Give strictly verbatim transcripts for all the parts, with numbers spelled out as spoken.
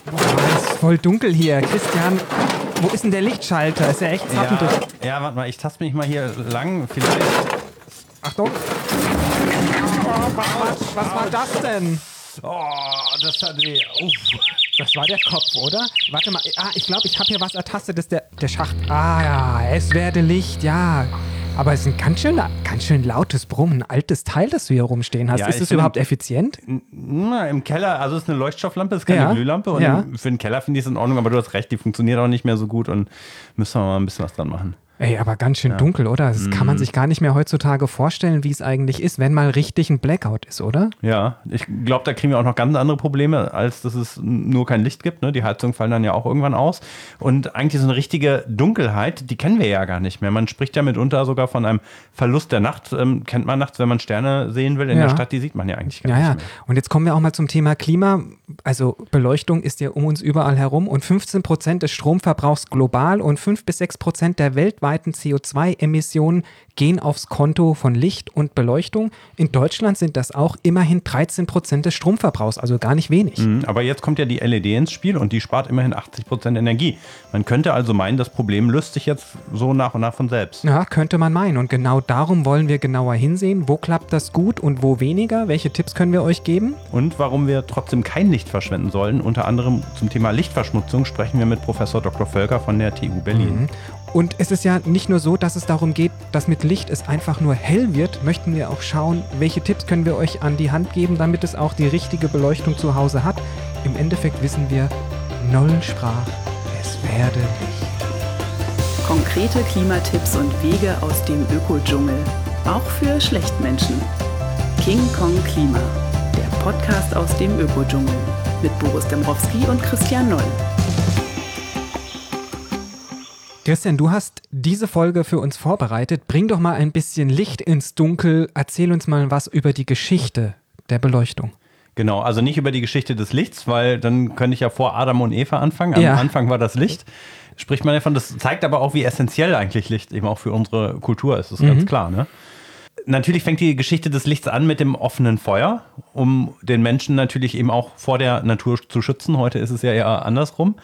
Boah, ist voll dunkel hier. Christian, wo ist denn der Lichtschalter? Ist ja echt zappend. Ja, ja, warte mal, ich taste mich mal hier lang. Vielleicht. Achtung. Oh, was, was war das denn? Oh, das hat weh. Uff. Das war der Kopf, oder? Warte mal. Ah, ich glaube, ich habe hier was ertastet. Das ist der, der Schacht. Ah ja, es werde Licht, ja. Aber es ist ein ganz schön, ganz schön lautes Brummen, ein altes Teil, das du hier rumstehen hast. Ja, ist das überhaupt effizient? Na, im Keller, also es ist eine Leuchtstofflampe, es ist keine Ja, Glühlampe. Und ja. für den Keller finde ich es in Ordnung, aber du hast recht, die funktioniert auch nicht mehr so gut und müssen wir mal ein bisschen was dran machen. Ey, aber ganz schön dunkel, oder? Das kann man sich gar nicht mehr heutzutage vorstellen, wie es eigentlich ist, wenn mal richtig ein Blackout ist, oder? Ja, ich glaube, da kriegen wir auch noch ganz andere Probleme, als dass es nur kein Licht gibt. Ne? Die Heizungen fallen dann ja auch irgendwann aus. Und eigentlich so eine richtige Dunkelheit, die kennen wir ja gar nicht mehr. Man spricht ja mitunter sogar von einem Verlust der Nacht. Ähm, kennt man nachts, wenn man Sterne sehen will in Ja. der Stadt, die sieht man ja eigentlich gar Ja, nicht ja. mehr. Und jetzt kommen wir auch mal zum Thema Klima. Also Beleuchtung ist ja um uns überall herum und fünfzehn Prozent des Stromverbrauchs global und fünf bis sechs Prozent der weltweiten C O zwei Emissionen gehen aufs Konto von Licht und Beleuchtung. In Deutschland sind das auch immerhin dreizehn Prozent des Stromverbrauchs, also gar nicht wenig. Mhm, aber jetzt kommt ja die L E D ins Spiel und die spart immerhin achtzig Prozent Energie. Man könnte also meinen, das Problem löst sich jetzt so nach und nach von selbst. Ja, könnte man meinen. Und genau darum wollen wir genauer hinsehen. Wo klappt das gut und wo weniger? Welche Tipps können wir euch geben? Und warum wir trotzdem kein Licht verschwenden sollen. Unter anderem zum Thema Lichtverschmutzung sprechen wir mit Professor Doktor Völker von der T U Berlin. Mhm. Und es ist ja nicht nur so, dass es darum geht, dass mit Licht es einfach nur hell wird, möchten wir auch schauen, welche Tipps können wir euch an die Hand geben, damit es auch die richtige Beleuchtung zu Hause hat. Im Endeffekt wissen wir, Noll sprach, es werde Licht. Konkrete Klimatipps und Wege aus dem Ökodschungel. Auch für Schlechtmenschen. King Kong Klima. Der Podcast aus dem Ökodschungel. Mit Boris Dembrowski und Christian Noll. Christian, du hast diese Folge für uns vorbereitet. Bring doch mal ein bisschen Licht ins Dunkel. Erzähl uns mal was über die Geschichte der Beleuchtung. Genau, also nicht über die Geschichte des Lichts, weil dann könnte ich ja vor Adam und Eva anfangen. Am Ja. Anfang war das Licht. Spricht man davon, das zeigt aber auch, wie essentiell eigentlich Licht eben auch für unsere Kultur ist. Das ist Mhm. ganz klar, ne? Natürlich fängt die Geschichte des Lichts an mit dem offenen Feuer, um den Menschen natürlich eben auch vor der Natur zu schützen. Heute ist es ja eher andersrum.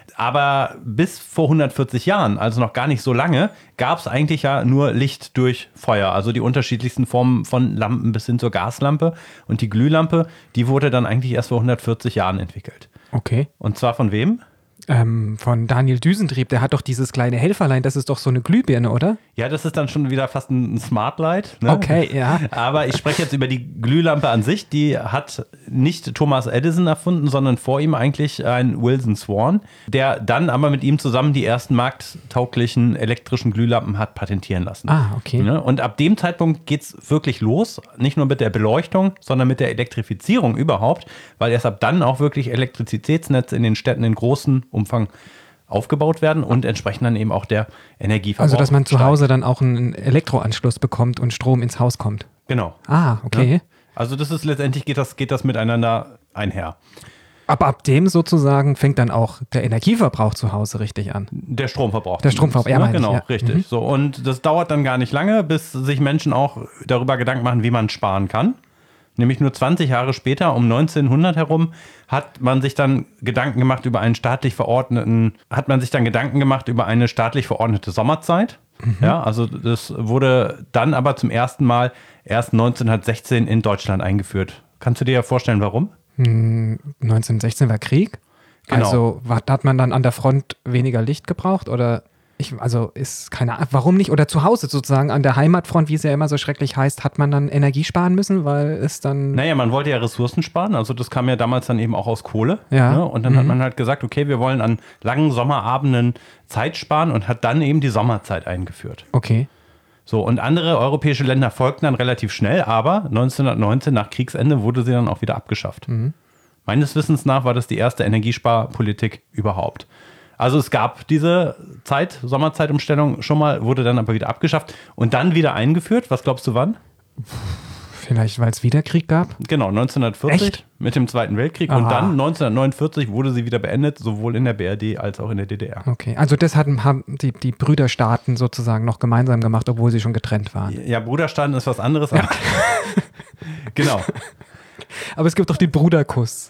Aber bis vor hundertvierzig Jahren, also noch gar nicht so lange, gab es eigentlich ja nur Licht durch Feuer. Also die unterschiedlichsten Formen von Lampen bis hin zur Gaslampe. Und die Glühlampe, die wurde dann eigentlich erst vor hundertvierzig Jahren entwickelt. Okay. Und zwar von wem? Ähm, von Daniel Düsentrieb, der hat doch dieses kleine Helferlein, das ist doch so eine Glühbirne, oder? Ja, das ist dann schon wieder fast ein Smart Light. Ne? Okay, ja. Aber ich spreche jetzt über die Glühlampe an sich. Die hat nicht Thomas Edison erfunden, sondern vor ihm eigentlich ein Wilson Swan, der dann aber mit ihm zusammen die ersten markttauglichen elektrischen Glühlampen hat patentieren lassen. Ah, okay. Ne? Und ab dem Zeitpunkt geht es wirklich los, nicht nur mit der Beleuchtung, sondern mit der Elektrifizierung überhaupt, weil erst ab dann auch wirklich Elektrizitätsnetze in den Städten in großem Umfang aufgebaut werden und entsprechend dann eben auch der Energieverbrauch. Also, dass man zu steigt. Hause dann auch einen Elektroanschluss bekommt und Strom ins Haus kommt. Genau. Ah, okay. Ja. Also das ist letztendlich geht das, geht das miteinander einher. Aber ab dem sozusagen fängt dann auch der Energieverbrauch zu Hause richtig an. Der Stromverbrauch. Der Stromverbrauch, ja, ja, meine ich, genau, ja. richtig. Mhm. So, und das dauert dann gar nicht lange, bis sich Menschen auch darüber Gedanken machen, wie man sparen kann. Nämlich nur zwanzig Jahre später, um neunzehnhundert herum, hat man sich dann Gedanken gemacht über einen staatlich verordneten, hat man sich dann Gedanken gemacht über eine staatlich verordnete Sommerzeit. Mhm. Ja, also das wurde dann aber zum ersten Mal erst neunzehnhundertsechzehn in Deutschland eingeführt. Kannst du dir ja vorstellen, warum? neunzehnhundertsechzehn war Krieg. Genau. Also war, hat man dann an der Front weniger Licht gebraucht oder ich, also ist keine Ahnung, warum nicht? Oder zu Hause sozusagen an der Heimatfront, wie es ja immer so schrecklich heißt, hat man dann Energie sparen müssen, weil es dann... Naja, man wollte ja Ressourcen sparen, also das kam ja damals dann eben auch aus Kohle. Ja. Ne? Und dann Mhm. hat man halt gesagt, okay, wir wollen an langen Sommerabenden Zeit sparen und hat dann eben die Sommerzeit eingeführt. Okay. So, und andere europäische Länder folgten dann relativ schnell, aber neunzehnhundertneunzehn nach Kriegsende wurde sie dann auch wieder abgeschafft. Mhm. Meines Wissens nach war das die erste Energiesparpolitik überhaupt. Also es gab diese Zeit, Sommerzeitumstellung schon mal, wurde dann aber wieder abgeschafft und dann wieder eingeführt. Was glaubst du wann? Vielleicht, weil es wieder Krieg gab? Genau, neunzehnhundertvierzig Echt? mit dem Zweiten Weltkrieg. Aha. Und dann neunzehnhundertneunundvierzig wurde sie wieder beendet, sowohl in der B R D als auch in der D D R. Okay, also das hatten, haben die, die Brüderstaaten sozusagen noch gemeinsam gemacht, obwohl sie schon getrennt waren. Ja, Bruderstaaten ist was anderes. Aber genau. Aber es gibt doch den Bruderkuss.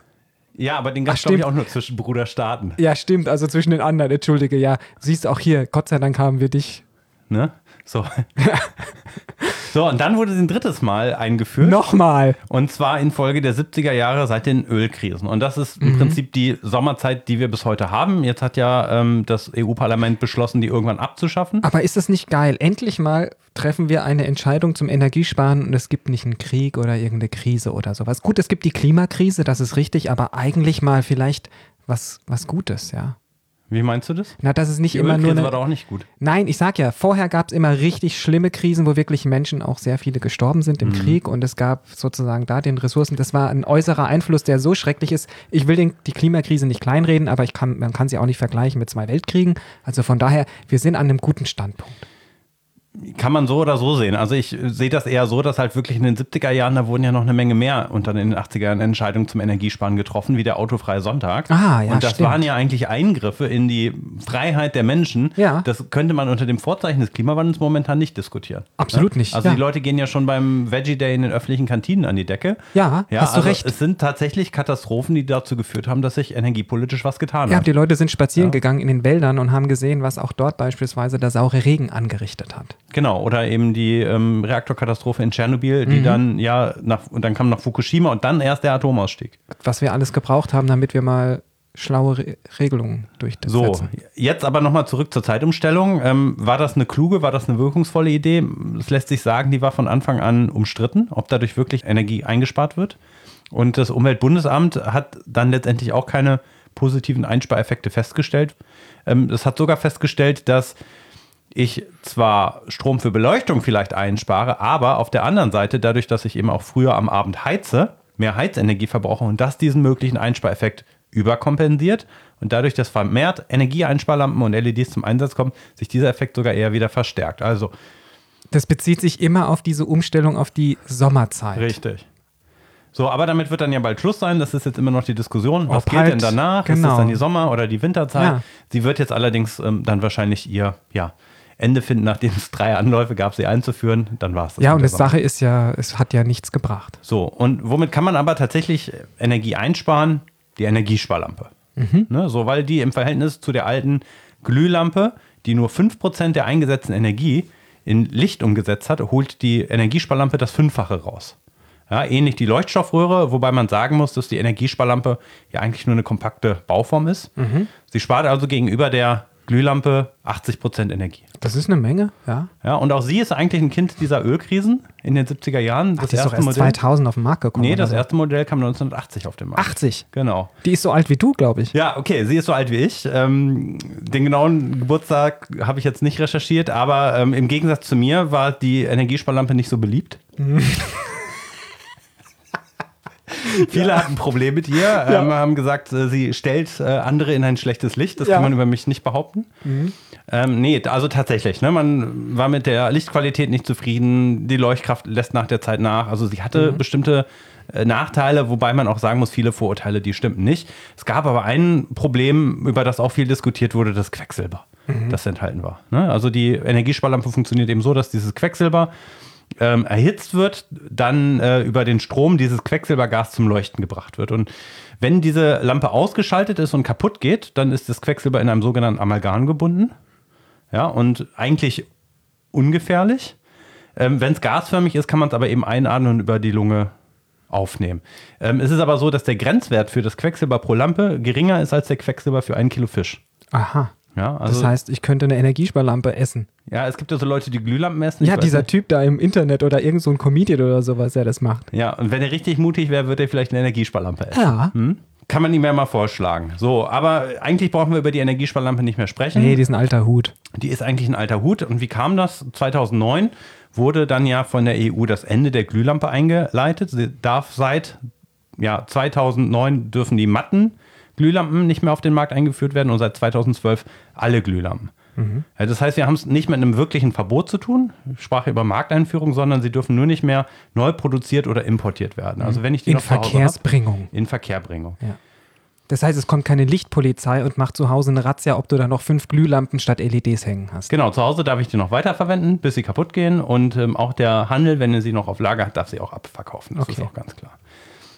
Ja, aber den gab es, glaube ich, auch nur zwischen Bruderstaaten. Ja, stimmt, also zwischen den anderen, entschuldige, ja. Siehst auch hier, Gott sei Dank haben wir dich. Ne? So. So, und dann wurde sie ein drittes Mal eingeführt. Nochmal. Und zwar infolge der siebziger Jahre seit den Ölkrisen. Und das ist im mhm. Prinzip die Sommerzeit, die wir bis heute haben. Jetzt hat ja ähm, das E U-Parlament beschlossen, die irgendwann abzuschaffen. Aber ist das nicht geil? Endlich mal treffen wir eine Entscheidung zum Energiesparen und es gibt nicht einen Krieg oder irgendeine Krise oder sowas. Gut, es gibt die Klimakrise, das ist richtig, aber eigentlich mal vielleicht was, was Gutes, ja. Wie meinst du das? Na, das ist nicht die immer nur eine... war doch auch nicht gut. Nein, ich sag ja, vorher gab es immer richtig schlimme Krisen, wo wirklich Menschen auch sehr viele gestorben sind im mhm. Krieg und es gab sozusagen da den Ressourcen, das war ein äußerer Einfluss, der so schrecklich ist. Ich will den, die Klimakrise nicht kleinreden, aber ich kann, man kann sie auch nicht vergleichen mit zwei Weltkriegen. Also von daher, wir sind an einem guten Standpunkt. Kann man so oder so sehen. Also ich sehe das eher so, dass halt wirklich in den siebziger Jahren, da wurden ja noch eine Menge mehr unter den achtziger Jahren Entscheidungen zum Energiesparen getroffen, wie der autofreie Sonntag. Ah, ja, und das stimmt. waren ja eigentlich Eingriffe in die Freiheit der Menschen. Ja. Das könnte man unter dem Vorzeichen des Klimawandels momentan nicht diskutieren. Absolut nicht. Also ja. die Leute gehen ja schon beim Veggie Day in den öffentlichen Kantinen an die Decke. Ja, ja hast also du recht. Es sind tatsächlich Katastrophen, die dazu geführt haben, dass sich energiepolitisch was getan ja, hat. Die Leute sind spazieren ja. gegangen in den Wäldern und haben gesehen, was auch dort beispielsweise der saure Regen angerichtet hat. Genau, oder eben die ähm, Reaktorkatastrophe in Tschernobyl, die mhm. dann ja nach, und dann kam noch Fukushima und dann erst der Atomausstieg. Was wir alles gebraucht haben, damit wir mal schlaue Re- Regelungen durchsetzen. So, jetzt aber nochmal zurück zur Zeitumstellung. Ähm, war das eine kluge, war das eine wirkungsvolle Idee? Es lässt sich sagen, die war von Anfang an umstritten, ob dadurch wirklich Energie eingespart wird. Und das Umweltbundesamt hat dann letztendlich auch keine positiven Einspareffekte festgestellt. Ähm, es hat sogar festgestellt, dass ich zwar Strom für Beleuchtung vielleicht einspare, aber auf der anderen Seite, dadurch, dass ich eben auch früher am Abend heize, mehr Heizenergie verbrauche und das diesen möglichen Einspareffekt überkompensiert und dadurch, dass vermehrt Energieeinsparlampen und L E Ds zum Einsatz kommen, sich dieser Effekt sogar eher wieder verstärkt. Also das bezieht sich immer auf diese Umstellung auf die Sommerzeit. Richtig. So, aber damit wird dann ja bald Schluss sein. Das ist jetzt immer noch die Diskussion. Was Ob geht halt, denn danach? Genau. Ist das dann die Sommer- oder die Winterzeit? Ja. Sie wird jetzt allerdings ähm, dann wahrscheinlich ihr ja, Ende finden, nachdem es drei Anläufe gab, sie einzuführen. Dann war es das. Ja, und die Sache ist ja, es hat ja nichts gebracht. So, und womit kann man aber tatsächlich Energie einsparen? Die Energiesparlampe. Mhm. Ne, so, weil die im Verhältnis zu der alten Glühlampe, die nur fünf Prozent der eingesetzten Energie in Licht umgesetzt hat, holt die Energiesparlampe das Fünffache raus. Ja, ähnlich die Leuchtstoffröhre, wobei man sagen muss, dass die Energiesparlampe ja eigentlich nur eine kompakte Bauform ist. Mhm. Sie spart also gegenüber der Glühlampe achtzig Prozent Energie. Das ist eine Menge, ja. Ja, und auch sie ist eigentlich ein Kind dieser Ölkrisen in den siebziger Jahren. Das Ach, die ist doch erst Modell, zweitausend auf den Markt gekommen. Nee, das so. erste Modell kam neunzehnhundertachtzig auf den Markt. achtzig? Genau. Die ist so alt wie du, glaube ich. Ja, okay, sie ist so alt wie ich. Ähm, den genauen Geburtstag habe ich jetzt nicht recherchiert, aber ähm, im Gegensatz zu mir war die Energiesparlampe nicht so beliebt. Mhm. Viele ja. hatten Probleme mit ihr, ja. ähm, haben gesagt, äh, sie stellt äh, andere in ein schlechtes Licht. Das ja. kann man über mich nicht behaupten. Mhm. Ähm, nee, also tatsächlich. Ne, man war mit der Lichtqualität nicht zufrieden. Die Leuchtkraft lässt nach der Zeit nach. Also sie hatte mhm. bestimmte äh, Nachteile, wobei man auch sagen muss, viele Vorurteile, die stimmten nicht. Es gab aber ein Problem, über das auch viel diskutiert wurde, das Quecksilber, mhm. das enthalten war. Ne? Also die Energiesparlampe funktioniert eben so, dass dieses Quecksilber Ähm, erhitzt wird, dann äh, über den Strom dieses Quecksilbergas zum Leuchten gebracht wird. Und wenn diese Lampe ausgeschaltet ist und kaputt geht, dann ist das Quecksilber in einem sogenannten Amalgam gebunden. Ja, und eigentlich ungefährlich. Ähm, wenn es gasförmig ist, kann man es aber eben einatmen und über die Lunge aufnehmen. Ähm, es ist aber so, dass der Grenzwert für das Quecksilber pro Lampe geringer ist als der Quecksilber für ein Kilo Fisch. Aha. Ja, also, das heißt, ich könnte eine Energiesparlampe essen. Ja, es gibt ja so Leute, die Glühlampen essen. Ja, dieser nicht. Typ da im Internet oder irgend so ein Comedian oder sowas, der das macht. Ja, und wenn er richtig mutig wäre, würde er vielleicht eine Energiesparlampe essen. Ja. Hm? Kann man ihm ja mal vorschlagen. So, aber eigentlich brauchen wir über die Energiesparlampe nicht mehr sprechen. Nee, die ist ein alter Hut. Die ist eigentlich ein alter Hut. Und wie kam das? zweitausendneun wurde dann ja von der E U das Ende der Glühlampe eingeleitet. Sie darf seit ja, zweitausendneun dürfen die matten Glühlampen nicht mehr auf den Markt eingeführt werden und seit zweitausendzwölf alle Glühlampen. Mhm. Ja, das heißt, wir haben es nicht mit einem wirklichen Verbot zu tun, ich sprach über Markteinführung, sondern sie dürfen nur nicht mehr neu produziert oder importiert werden. Also wenn ich die in noch zu Hause Verkehrsbringung. Hab, in Verkehrbringung. Ja. Das heißt, es kommt keine Lichtpolizei und macht zu Hause eine Razzia, ob du da noch fünf Glühlampen statt L E Ds hängen hast. Genau, zu Hause darf ich die noch weiterverwenden, bis sie kaputt gehen. Und ähm, auch der Handel, wenn er sie noch auf Lager hat, darf sie auch abverkaufen. Das okay. ist auch ganz klar.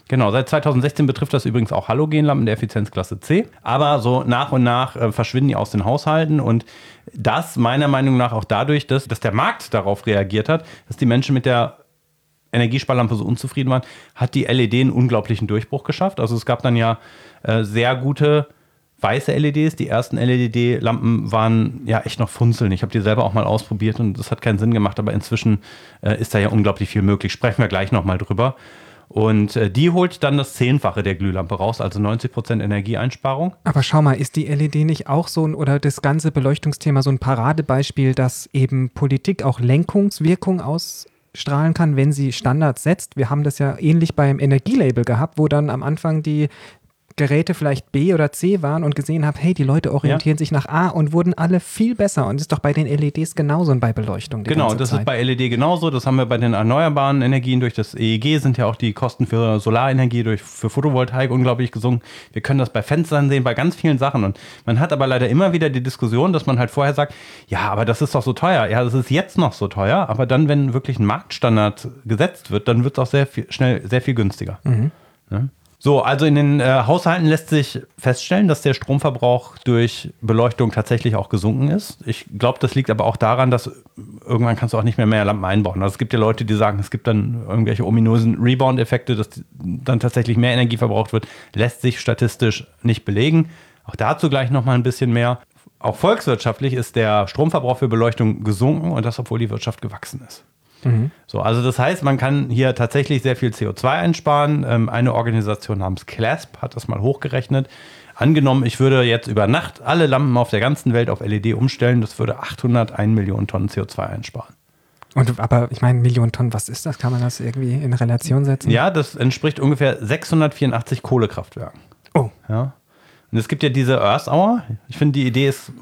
Genau, seit zweitausendsechzehn betrifft das übrigens auch Halogenlampen der Effizienzklasse C. Aber so nach und nach äh, verschwinden die aus den Haushalten und das meiner Meinung nach auch dadurch, dass, dass der Markt darauf reagiert hat, dass die Menschen mit der Energiesparlampe so unzufrieden waren, hat die L E D einen unglaublichen Durchbruch geschafft. Also es gab dann ja äh, sehr gute weiße L E Ds. Die ersten L E D-Lampen waren ja echt noch Funzeln. Ich habe die selber auch mal ausprobiert und das hat keinen Sinn gemacht, aber inzwischen äh, ist da ja unglaublich viel möglich. Sprechen wir gleich nochmal drüber. Und äh, die holt dann das Zehnfache der Glühlampe raus, also neunzig Prozent Energieeinsparung. Aber schau mal, ist die L E D nicht auch so ein, oder das ganze Beleuchtungsthema so ein Paradebeispiel, dass eben Politik auch Lenkungswirkung ausstrahlen kann, wenn sie Standards setzt? Wir haben das ja ähnlich beim Energielabel gehabt, wo dann am Anfang die Geräte vielleicht B oder C waren und gesehen habe, hey, die Leute orientieren ja. sich nach A und wurden alle viel besser. Und das ist doch bei den L E Ds genauso und bei Beleuchtung. Die genau, ganze das Zeit. ist bei L E D genauso. Das haben wir bei den erneuerbaren Energien durch das E E G, sind ja auch die Kosten für Solarenergie durch, für Photovoltaik unglaublich gesunken. Wir können das bei Fenstern sehen, bei ganz vielen Sachen. Und man hat aber leider immer wieder die Diskussion, dass man halt vorher sagt, ja, aber das ist doch so teuer. Ja, das ist jetzt noch so teuer. Aber dann, wenn wirklich ein Marktstandard gesetzt wird, dann wird es auch sehr viel, schnell sehr viel günstiger. Mhm. Ja? So, also in den äh, Haushalten lässt sich feststellen, dass der Stromverbrauch durch Beleuchtung tatsächlich auch gesunken ist. Ich glaube, das liegt aber auch daran, dass irgendwann kannst du auch nicht mehr mehr Lampen einbauen. Also es gibt ja Leute, die sagen, es gibt dann irgendwelche ominösen Rebound-Effekte, dass dann tatsächlich mehr Energie verbraucht wird. Lässt sich statistisch nicht belegen. Auch dazu gleich nochmal ein bisschen mehr. Auch volkswirtschaftlich ist der Stromverbrauch für Beleuchtung gesunken und das, obwohl die Wirtschaft gewachsen ist. Mhm. So, also das heißt, man kann hier tatsächlich sehr viel C O zwei einsparen. Ähm, eine Organisation namens CLASP hat das mal hochgerechnet. Angenommen, ich würde jetzt über Nacht alle Lampen auf der ganzen Welt auf L E D umstellen, das würde achthunderteins Millionen Tonnen C O zwei einsparen. Und, aber ich meine, Millionen Tonnen, was ist das? Kann man das irgendwie in Relation setzen? Ja, das entspricht ungefähr sechshundertvierundachtzig Kohlekraftwerken. Oh. Ja. Und es gibt ja diese Earth Hour. Ich finde, die Idee ist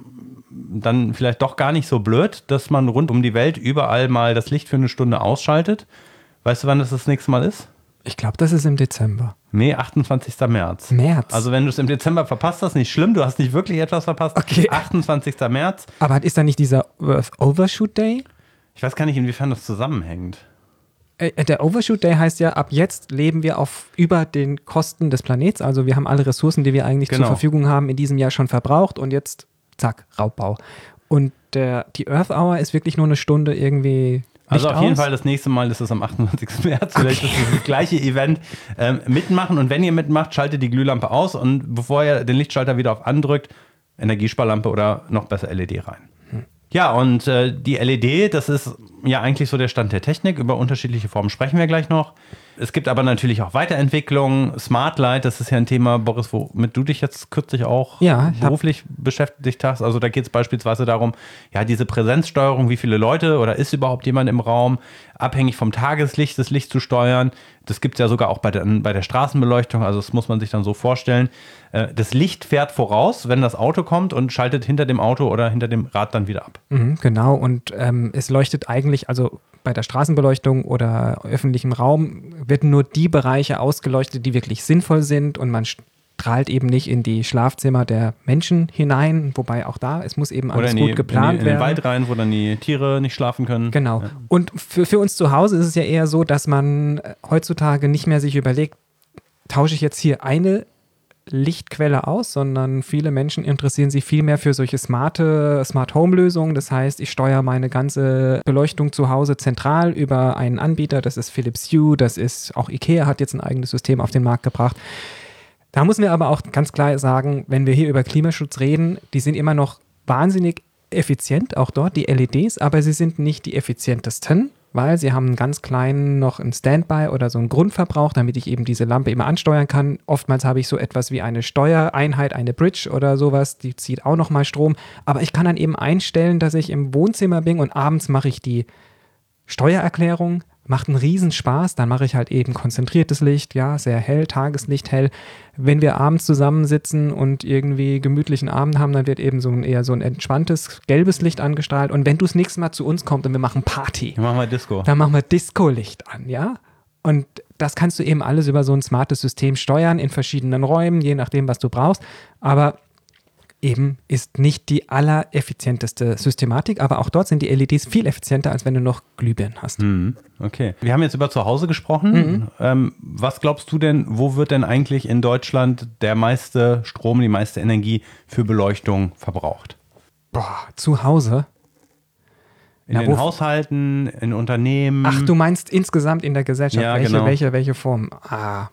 dann vielleicht doch gar nicht so blöd, dass man rund um die Welt überall mal das Licht für eine Stunde ausschaltet. Weißt du, wann das das nächste Mal ist? Ich glaube, das ist im Dezember. Nee, achtundzwanzigsten März. März? Also wenn du es im Dezember verpasst hast, nicht schlimm, du hast nicht wirklich etwas verpasst. Okay. achtundzwanzigsten März. Aber ist da nicht dieser Earth Overshoot Day? Ich weiß gar nicht, inwiefern das zusammenhängt. Äh, der Overshoot Day heißt ja, ab jetzt leben wir auf über den Kosten des Planets. Also wir haben alle Ressourcen, die wir eigentlich genau. zur Verfügung haben, in diesem Jahr schon verbraucht und jetzt zack, Raubbau. Und der, die Earth Hour ist wirklich nur eine Stunde irgendwie. Also auf aus. jeden Fall das nächste Mal ist es am achtundzwanzigsten März. Vielleicht okay. ist das, das gleiche Event. Ähm, mitmachen und wenn ihr mitmacht, schaltet die Glühlampe aus und bevor ihr den Lichtschalter wieder auf andrückt, Energiesparlampe oder noch besser L E D rein. Hm. Ja, und äh, die L E D, das ist ja eigentlich so der Stand der Technik. Über unterschiedliche Formen sprechen wir gleich noch. Es gibt aber natürlich auch Weiterentwicklungen. Smart Light, das ist ja ein Thema, Boris, womit du dich jetzt kürzlich auch ja, beruflich beschäftigt hast. Also da geht es beispielsweise darum, ja, diese Präsenzsteuerung, wie viele Leute oder ist überhaupt jemand im Raum, abhängig vom Tageslicht das Licht zu steuern. Das gibt es ja sogar auch bei der, bei der Straßenbeleuchtung. Also das muss man sich dann so vorstellen. Das Licht fährt voraus, wenn das Auto kommt und schaltet hinter dem Auto oder hinter dem Rad dann wieder ab. Mhm, genau, und ähm, es leuchtet eigentlich, also bei der Straßenbeleuchtung oder öffentlichem Raum werden nur die Bereiche ausgeleuchtet, die wirklich sinnvoll sind und man strahlt eben nicht in die Schlafzimmer der Menschen hinein, wobei auch da, es muss eben alles die, gut geplant in die, in werden. In den Wald rein, wo dann die Tiere nicht schlafen können. Genau. Ja. Und für, für uns zu Hause ist es ja eher so, dass man heutzutage nicht mehr sich überlegt, tausche ich jetzt hier eine Lichtquelle aus, sondern viele Menschen interessieren sich viel mehr für solche smarte Smart-Home-Lösungen. Das heißt, ich steuere meine ganze Beleuchtung zu Hause zentral über einen Anbieter. Das ist Philips Hue, das ist auch IKEA hat jetzt ein eigenes System auf den Markt gebracht. Da müssen wir aber auch ganz klar sagen, wenn wir hier über Klimaschutz reden, die sind immer noch wahnsinnig effizient, auch dort die L E Ds, aber sie sind nicht die effizientesten, weil sie haben einen ganz kleinen noch einen Standby oder so einen Grundverbrauch, damit ich eben diese Lampe immer ansteuern kann. Oftmals habe ich so etwas wie eine Steuereinheit, eine Bridge oder sowas, die zieht auch nochmal Strom. Aber ich kann dann eben einstellen, dass ich im Wohnzimmer bin und abends mache ich die Steuererklärung, macht einen Riesenspaß, dann mache ich halt eben konzentriertes Licht, ja, sehr hell, Tageslicht hell. Wenn wir abends zusammensitzen und irgendwie gemütlichen Abend haben, dann wird eben so ein eher so ein entspanntes, gelbes Licht angestrahlt. Und wenn du das nächste Mal zu uns kommst und wir machen Party, dann machen wir Disco. Dann machen wir Disco-Licht an, ja. Und das kannst du eben alles über so ein smartes System steuern in verschiedenen Räumen, je nachdem, was du brauchst. Aber eben ist nicht die allereffizienteste Systematik, aber auch dort sind die L E Ds viel effizienter, als wenn du noch Glühbirnen hast. Mhm. Okay. Wir haben jetzt über zu Hause gesprochen. Mhm. Ähm, was glaubst du denn, wo wird denn eigentlich in Deutschland der meiste Strom, die meiste Energie für Beleuchtung verbraucht? Boah, zu Hause? In Na, den wo- Haushalten, in Unternehmen? Ach, du meinst insgesamt in der Gesellschaft, Ja, welche, genau. welche, welche Form? Ah.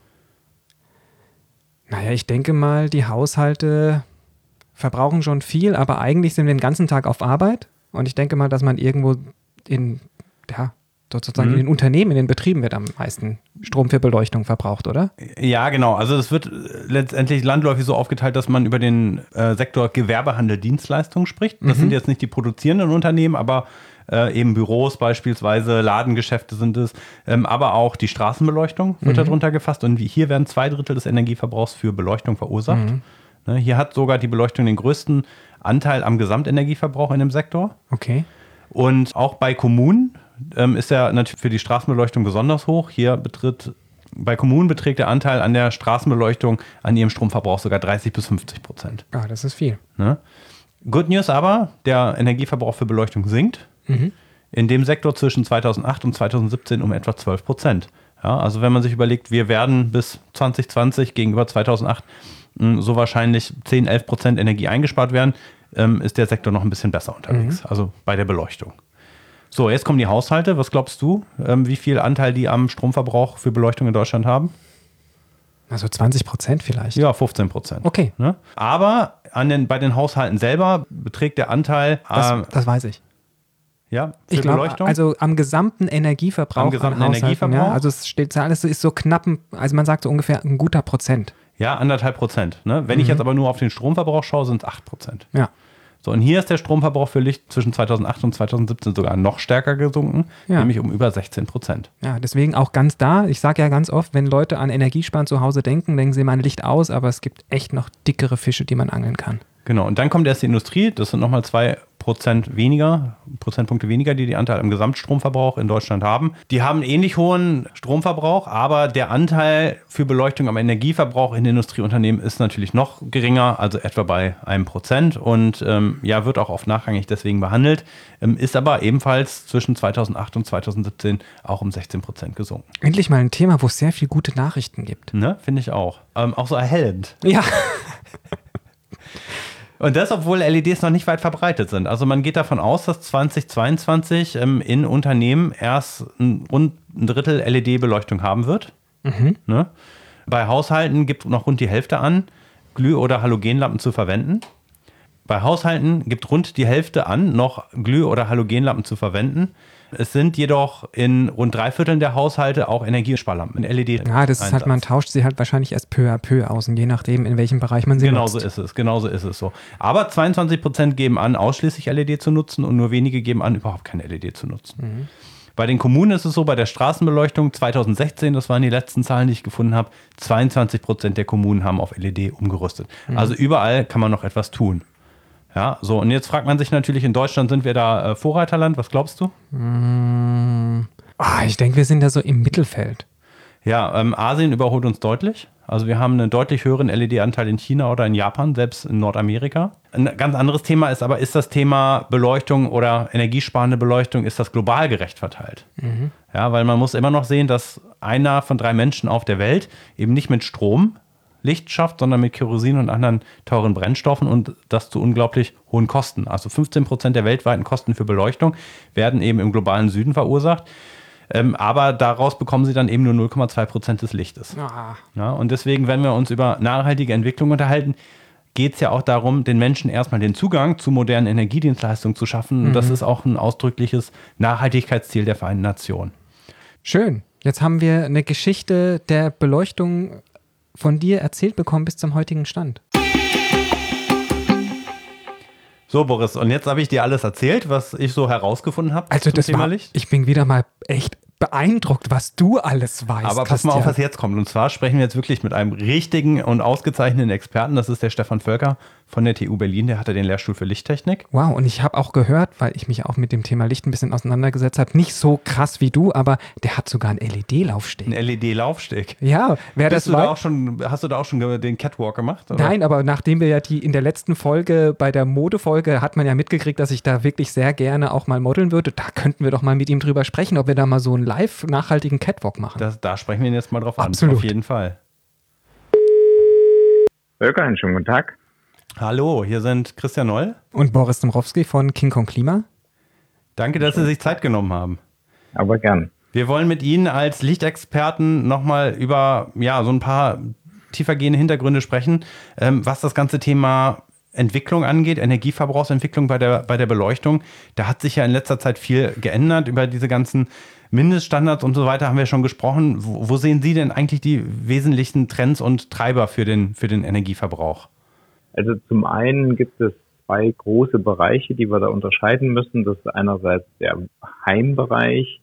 Naja, ich denke mal, die Haushalte verbrauchen schon viel, aber eigentlich sind wir den ganzen Tag auf Arbeit und ich denke mal, dass man irgendwo in, ja, sozusagen Mhm. in den Unternehmen, in den Betrieben wird am meisten Strom für Beleuchtung verbraucht, oder? Ja, genau. Also es wird letztendlich landläufig so aufgeteilt, dass man über den äh, Sektor Gewerbehandel, Dienstleistungen spricht. Das Mhm. sind jetzt nicht die produzierenden Unternehmen, aber äh, eben Büros beispielsweise, Ladengeschäfte sind es, ähm, aber auch die Straßenbeleuchtung wird Mhm. darunter gefasst. Und wie- hier werden zwei Drittel des Energieverbrauchs für Beleuchtung verursacht. Mhm. Ne, hier hat sogar die Beleuchtung den größten Anteil am Gesamtenergieverbrauch in dem Sektor. Okay. Und auch bei Kommunen ähm, ist er natürlich für die Straßenbeleuchtung besonders hoch. Hier betritt, bei Kommunen beträgt der Anteil an der Straßenbeleuchtung an ihrem Stromverbrauch sogar dreißig bis fünfzig Prozent. Ah, das ist viel. Ne? Good News aber, der Energieverbrauch für Beleuchtung sinkt. Mhm. In dem Sektor zwischen zweitausendacht und zweitausendsiebzehn um etwa zwölf Prozent. Ja, also wenn man sich überlegt, wir werden bis zwanzig zwanzig gegenüber zweitausendacht mh, so wahrscheinlich zehn, elf Prozent Energie eingespart werden, ähm, ist der Sektor noch ein bisschen besser unterwegs, also bei der Beleuchtung. So, jetzt kommen die Haushalte. Was glaubst du, ähm, wie viel Anteil die am Stromverbrauch für Beleuchtung in Deutschland haben? Also zwanzig Prozent vielleicht. Ja, fünfzehn Prozent. Okay, Ne? Aber an den, bei den Haushalten selber beträgt der Anteil das, ähm, das weiß ich. ja, für Ich glaube, Beleuchtung. also am gesamten Energieverbrauch. Am gesamten an Haushalten, Energieverbrauch? Ja, also es steht so alles so, ist so knapp, ein- also man sagt so ungefähr ein guter Prozent. Ja, anderthalb Prozent. Ne? Wenn ich jetzt aber nur auf den Stromverbrauch schaue, sind es acht Prozent. Ja. So, und hier ist der Stromverbrauch für Licht zwischen zweitausendacht und zweitausendsiebzehn sogar noch stärker gesunken, Ja. nämlich um über sechzehn Prozent. Ja, deswegen auch ganz da. Ich sage ja ganz oft, wenn Leute an Energiesparen zu Hause denken, denken sie mal an Licht aus, aber es gibt echt noch dickere Fische, die man angeln kann. Genau, und dann kommt erst die Industrie, das sind nochmal zwei Prozent weniger, Prozentpunkte weniger, die die Anteil am Gesamtstromverbrauch in Deutschland haben. Die haben einen ähnlich hohen Stromverbrauch, aber der Anteil für Beleuchtung am Energieverbrauch in Industrieunternehmen ist natürlich noch geringer, also etwa bei einem Prozent und ähm, ja, wird auch oft nachrangig deswegen behandelt, ähm, ist aber ebenfalls zwischen zweitausendacht und zweitausendsiebzehn auch um sechzehn Prozent gesunken. Endlich mal ein Thema, wo es sehr viel gute Nachrichten gibt. Ne? Finde ich auch. Ähm, auch so erhellend. Ja. Und das, obwohl L E Ds noch nicht weit verbreitet sind. Also man geht davon aus, dass zweitausendzweiundzwanzig ähm, in Unternehmen erst ein, rund ein Drittel L E D-Beleuchtung haben wird. Mhm. Ne? Bei Haushalten gibt noch rund die Hälfte an, Glüh- oder Halogenlampen zu verwenden. Bei Haushalten gibt rund die Hälfte an, noch Glüh- oder Halogenlampen zu verwenden. Es sind jedoch in rund drei Vierteln der Haushalte auch Energiesparlampen, L E D. Ja, das ist halt, man tauscht sie halt wahrscheinlich erst peu à peu aus, und je nachdem, in welchem Bereich man sie Genauso nutzt. ist es, genauso ist es so. Aber zweiundzwanzig Prozent geben an, ausschließlich L E D zu nutzen und nur wenige geben an, überhaupt keine L E D zu nutzen. Mhm. Bei den Kommunen ist es so, bei der Straßenbeleuchtung zweitausendsechzehn, das waren die letzten Zahlen, die ich gefunden habe, zweiundzwanzig Prozent der Kommunen haben auf L E D umgerüstet. Mhm. Also überall kann man noch etwas tun. Ja, so, und jetzt fragt man sich natürlich, in Deutschland sind wir da äh, Vorreiterland, was glaubst du? Mm, ah, ich denke, wir sind da so im Mittelfeld. Ja, ähm, Asien überholt uns deutlich. Also wir haben einen deutlich höheren L E D-Anteil in China oder in Japan, selbst in Nordamerika. Ein ganz anderes Thema ist aber, ist das Thema Beleuchtung oder energiesparende Beleuchtung, ist das global gerecht verteilt? Mhm. Ja, weil man muss immer noch sehen, dass einer von drei Menschen auf der Welt eben nicht mit Strom Licht schafft, sondern mit Kerosin und anderen teuren Brennstoffen und das zu unglaublich hohen Kosten. Also fünfzehn Prozent der weltweiten Kosten für Beleuchtung werden eben im globalen Süden verursacht. Ähm, aber daraus bekommen sie dann eben nur null Komma zwei Prozent des Lichtes. Ah. Ja, und deswegen, wenn wir uns über nachhaltige Entwicklung unterhalten, geht es ja auch darum, den Menschen erstmal den Zugang zu modernen Energiedienstleistungen zu schaffen. Und das ist auch ein ausdrückliches Nachhaltigkeitsziel der Vereinten Nationen. Schön. Jetzt haben wir eine Geschichte der Beleuchtung von dir erzählt bekommen bis zum heutigen Stand. So, Boris, und jetzt habe ich dir alles erzählt, was ich so herausgefunden habe Also zum das Thema war, Licht. ich bin wieder mal echt beeindruckt, was du alles weißt. Aber pass mal auf, was jetzt kommt. Und zwar sprechen wir jetzt wirklich mit einem richtigen und ausgezeichneten Experten. Das ist der Stefan Völker von der T U Berlin. Der hatte den Lehrstuhl für Lichttechnik. Wow, und ich habe auch gehört, weil ich mich auch mit dem Thema Licht ein bisschen auseinandergesetzt habe, nicht so krass wie du, aber der hat sogar einen L E D-Laufsteg. Ein L E D-Laufsteg? Ja, wer Bist das du da weiß. auch schon, hast du da auch schon den Catwalk gemacht? Oder? Nein, aber nachdem wir ja die in der letzten Folge, bei der Modefolge, hat man ja mitgekriegt, dass ich da wirklich sehr gerne auch mal modeln würde. Da könnten wir doch mal mit ihm drüber sprechen, ob wir da mal so einen live nachhaltigen Catwalk machen. Das, da sprechen wir ihn jetzt mal drauf Absolut. an. Auf jeden Fall. Völker, einen schönen guten Tag. Hallo, hier sind Christian Noll und Boris Dombrowski von King Kong Klima. Danke, dass Sie sich Zeit genommen haben. Aber gern. Wir wollen mit Ihnen als Lichtexperten nochmal über ja, so ein paar tiefergehende Hintergründe sprechen, ähm, was das ganze Thema Entwicklung angeht, Energieverbrauchsentwicklung bei der, bei der Beleuchtung. Da hat sich ja in letzter Zeit viel geändert. Über diese ganzen Mindeststandards und so weiter haben wir schon gesprochen. Wo, wo sehen Sie denn eigentlich die wesentlichen Trends und Treiber für den, für den Energieverbrauch? Also zum einen gibt es zwei große Bereiche, die wir da unterscheiden müssen. Das ist einerseits der Heimbereich,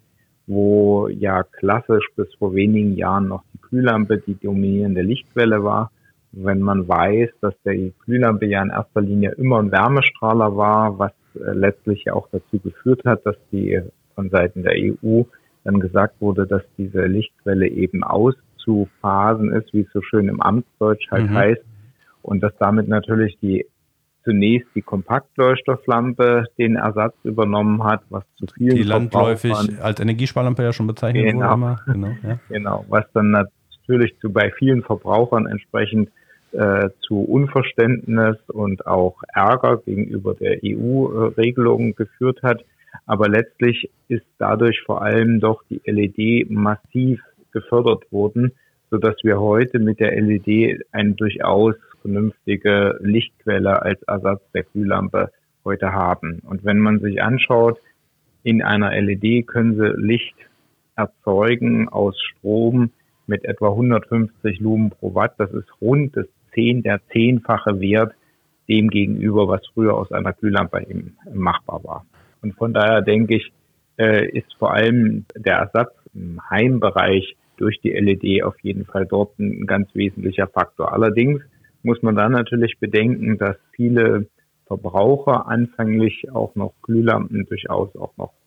wo ja klassisch bis vor wenigen Jahren noch die Glühlampe die dominierende Lichtquelle war. Wenn man weiß, dass die Glühlampe ja in erster Linie immer ein Wärmestrahler war, was äh, letztlich ja auch dazu geführt hat, dass die von Seiten der E U dann gesagt wurde, dass diese Lichtquelle eben auszuphasen ist, wie es so schön im Amtsdeutsch halt mhm. heißt. Und dass damit natürlich die zunächst die Kompaktleuchtstofflampe den Ersatz übernommen hat, was zu vielen die landläufig als Energiesparlampe ja schon bezeichnet genau. wurde. Immer. Genau, ja. genau, was dann natürlich zu bei vielen Verbrauchern entsprechend äh, zu Unverständnis und auch Ärger gegenüber der E U-Regelung geführt hat. Aber letztlich ist dadurch vor allem doch die L E D massiv gefördert worden, sodass wir heute mit der L E D eine durchaus vernünftige Lichtquelle als Ersatz der Glühlampe heute haben. Und wenn man sich anschaut, in einer L E D können Sie Licht erzeugen aus Strom mit etwa hundertfünfzig Lumen pro Watt. Das ist rund das zehn, der zehnfache Wert dem gegenüber, was früher aus einer Glühlampe eben machbar war. Und von daher denke ich, ist vor allem der Ersatz im Heimbereich durch die L E D auf jeden Fall dort ein ganz wesentlicher Faktor. Allerdings muss man dann natürlich bedenken, dass viele Verbraucher anfänglich auch noch Glühlampen durchaus auch noch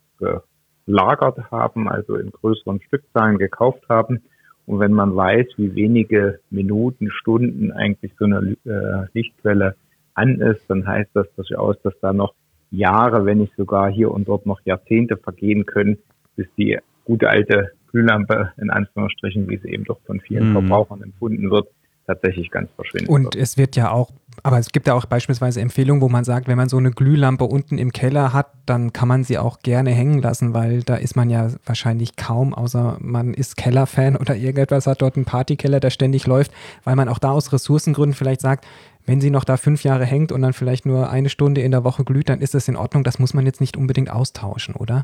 gelagert haben, also in größeren Stückzahlen gekauft haben. Und wenn man weiß, wie wenige Minuten, Stunden eigentlich so eine äh, Lichtquelle an ist, dann heißt das durchaus, dass da noch Jahre, wenn nicht sogar hier und dort noch Jahrzehnte vergehen können, bis die gute alte Glühlampe, in Anführungsstrichen, wie sie eben doch von vielen mhm. Verbrauchern empfunden wird, tatsächlich ganz verschwinden Und wird. es wird ja auch, aber es gibt ja auch beispielsweise Empfehlungen, wo man sagt, wenn man so eine Glühlampe unten im Keller hat, dann kann man sie auch gerne hängen lassen, weil da ist man ja wahrscheinlich kaum, außer man ist Kellerfan oder irgendetwas, hat dort einen Partykeller, der ständig läuft, weil man auch da aus Ressourcengründen vielleicht sagt, wenn sie noch da fünf Jahre hängt und dann vielleicht nur eine Stunde in der Woche glüht, dann ist das in Ordnung. Das muss man jetzt nicht unbedingt austauschen, oder?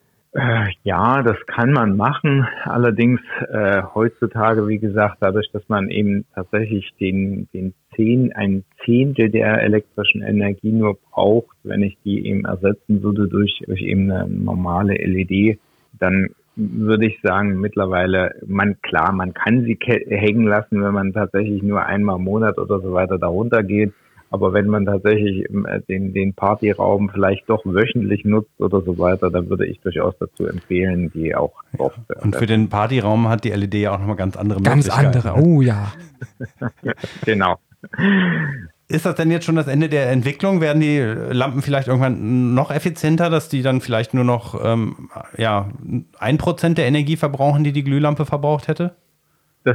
Äh, ja, das kann man machen. Allerdings äh, heutzutage, wie gesagt, dadurch, dass man eben tatsächlich den den zehn ein Zehntel der elektrischen Energie nur braucht, wenn ich die eben ersetzen würde durch, durch eben eine normale L E D, dann würde ich sagen, mittlerweile, man klar, man kann sie ke- hängen lassen, wenn man tatsächlich nur einmal im Monat oder so weiter darunter geht. Aber wenn man tatsächlich den, den Partyraum vielleicht doch wöchentlich nutzt oder so weiter, dann würde ich durchaus dazu empfehlen, die auch drauf zu Und für den Partyraum hat die L E D ja auch nochmal ganz andere Ganz Möglichkeiten. andere, oh ja. Genau. Ist das denn jetzt schon das Ende der Entwicklung? Werden die Lampen vielleicht irgendwann noch effizienter, dass die dann vielleicht nur noch ähm, ja, ein Prozent der Energie verbrauchen, die die Glühlampe verbraucht hätte? Das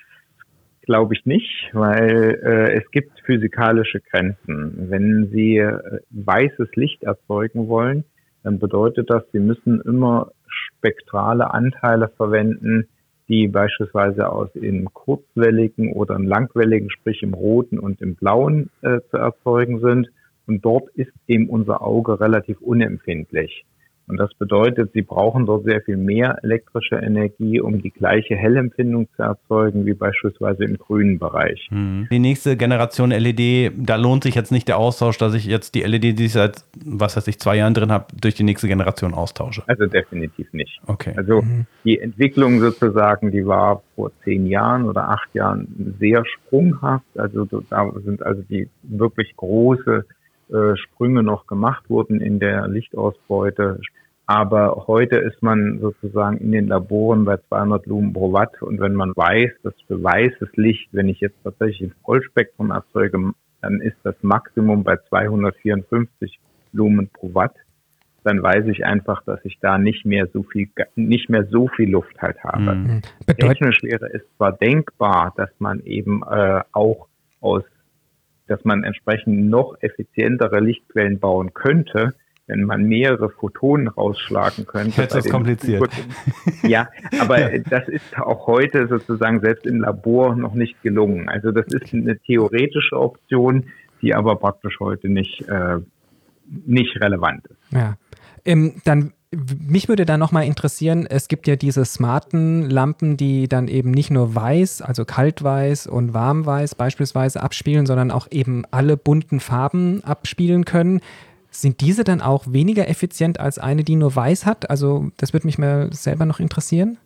glaube ich nicht, weil äh, es gibt physikalische Grenzen. Wenn Sie äh, weißes Licht erzeugen wollen, dann bedeutet das, Sie müssen immer spektrale Anteile verwenden, die beispielsweise aus im kurzwelligen oder im langwelligen, sprich im roten und im blauen äh, zu erzeugen sind. Und dort ist eben unser Auge relativ unempfindlich. Und das bedeutet, sie brauchen dort sehr viel mehr elektrische Energie, um die gleiche Hellempfindung zu erzeugen, wie beispielsweise im grünen Bereich. Die nächste Generation L E D, da lohnt sich jetzt nicht der Austausch, dass ich jetzt die L E D, die ich seit, was weiß ich, zwei Jahren drin habe, durch die nächste Generation austausche. Also definitiv nicht. Okay. Also die Entwicklung sozusagen, die war vor zehn Jahren oder acht Jahren sehr sprunghaft. Also da sind also die wirklich große äh, Sprünge noch gemacht worden in der Lichtausbeute. Aber heute ist man sozusagen in den Laboren bei zweihundert Lumen pro Watt. Und wenn man weiß, dass für weißes Licht, wenn ich jetzt tatsächlich ein Vollspektrum erzeuge, dann ist das Maximum bei zweihundertvierundfünfzig Lumen pro Watt. Dann weiß ich einfach, dass ich da nicht mehr so viel, nicht mehr so viel Luft halt habe. Mhm. Technisch wäre es zwar denkbar, dass man eben äh, auch aus, dass man entsprechend noch effizientere Lichtquellen bauen könnte, wenn man mehrere Photonen rausschlagen könnte. Jetzt ist es kompliziert. Ja, aber das ist auch heute sozusagen selbst im Labor noch nicht gelungen. Also das ist eine theoretische Option, die aber praktisch heute nicht, äh, nicht relevant ist. Ja, ähm, dann mich würde da nochmal interessieren, es gibt ja diese smarten Lampen, die dann eben nicht nur weiß, also kaltweiß und warmweiß beispielsweise abspielen, sondern auch eben alle bunten Farben abspielen können. Sind diese dann auch weniger effizient als eine, die nur weiß hat? Also das würde mich mal selber noch interessieren.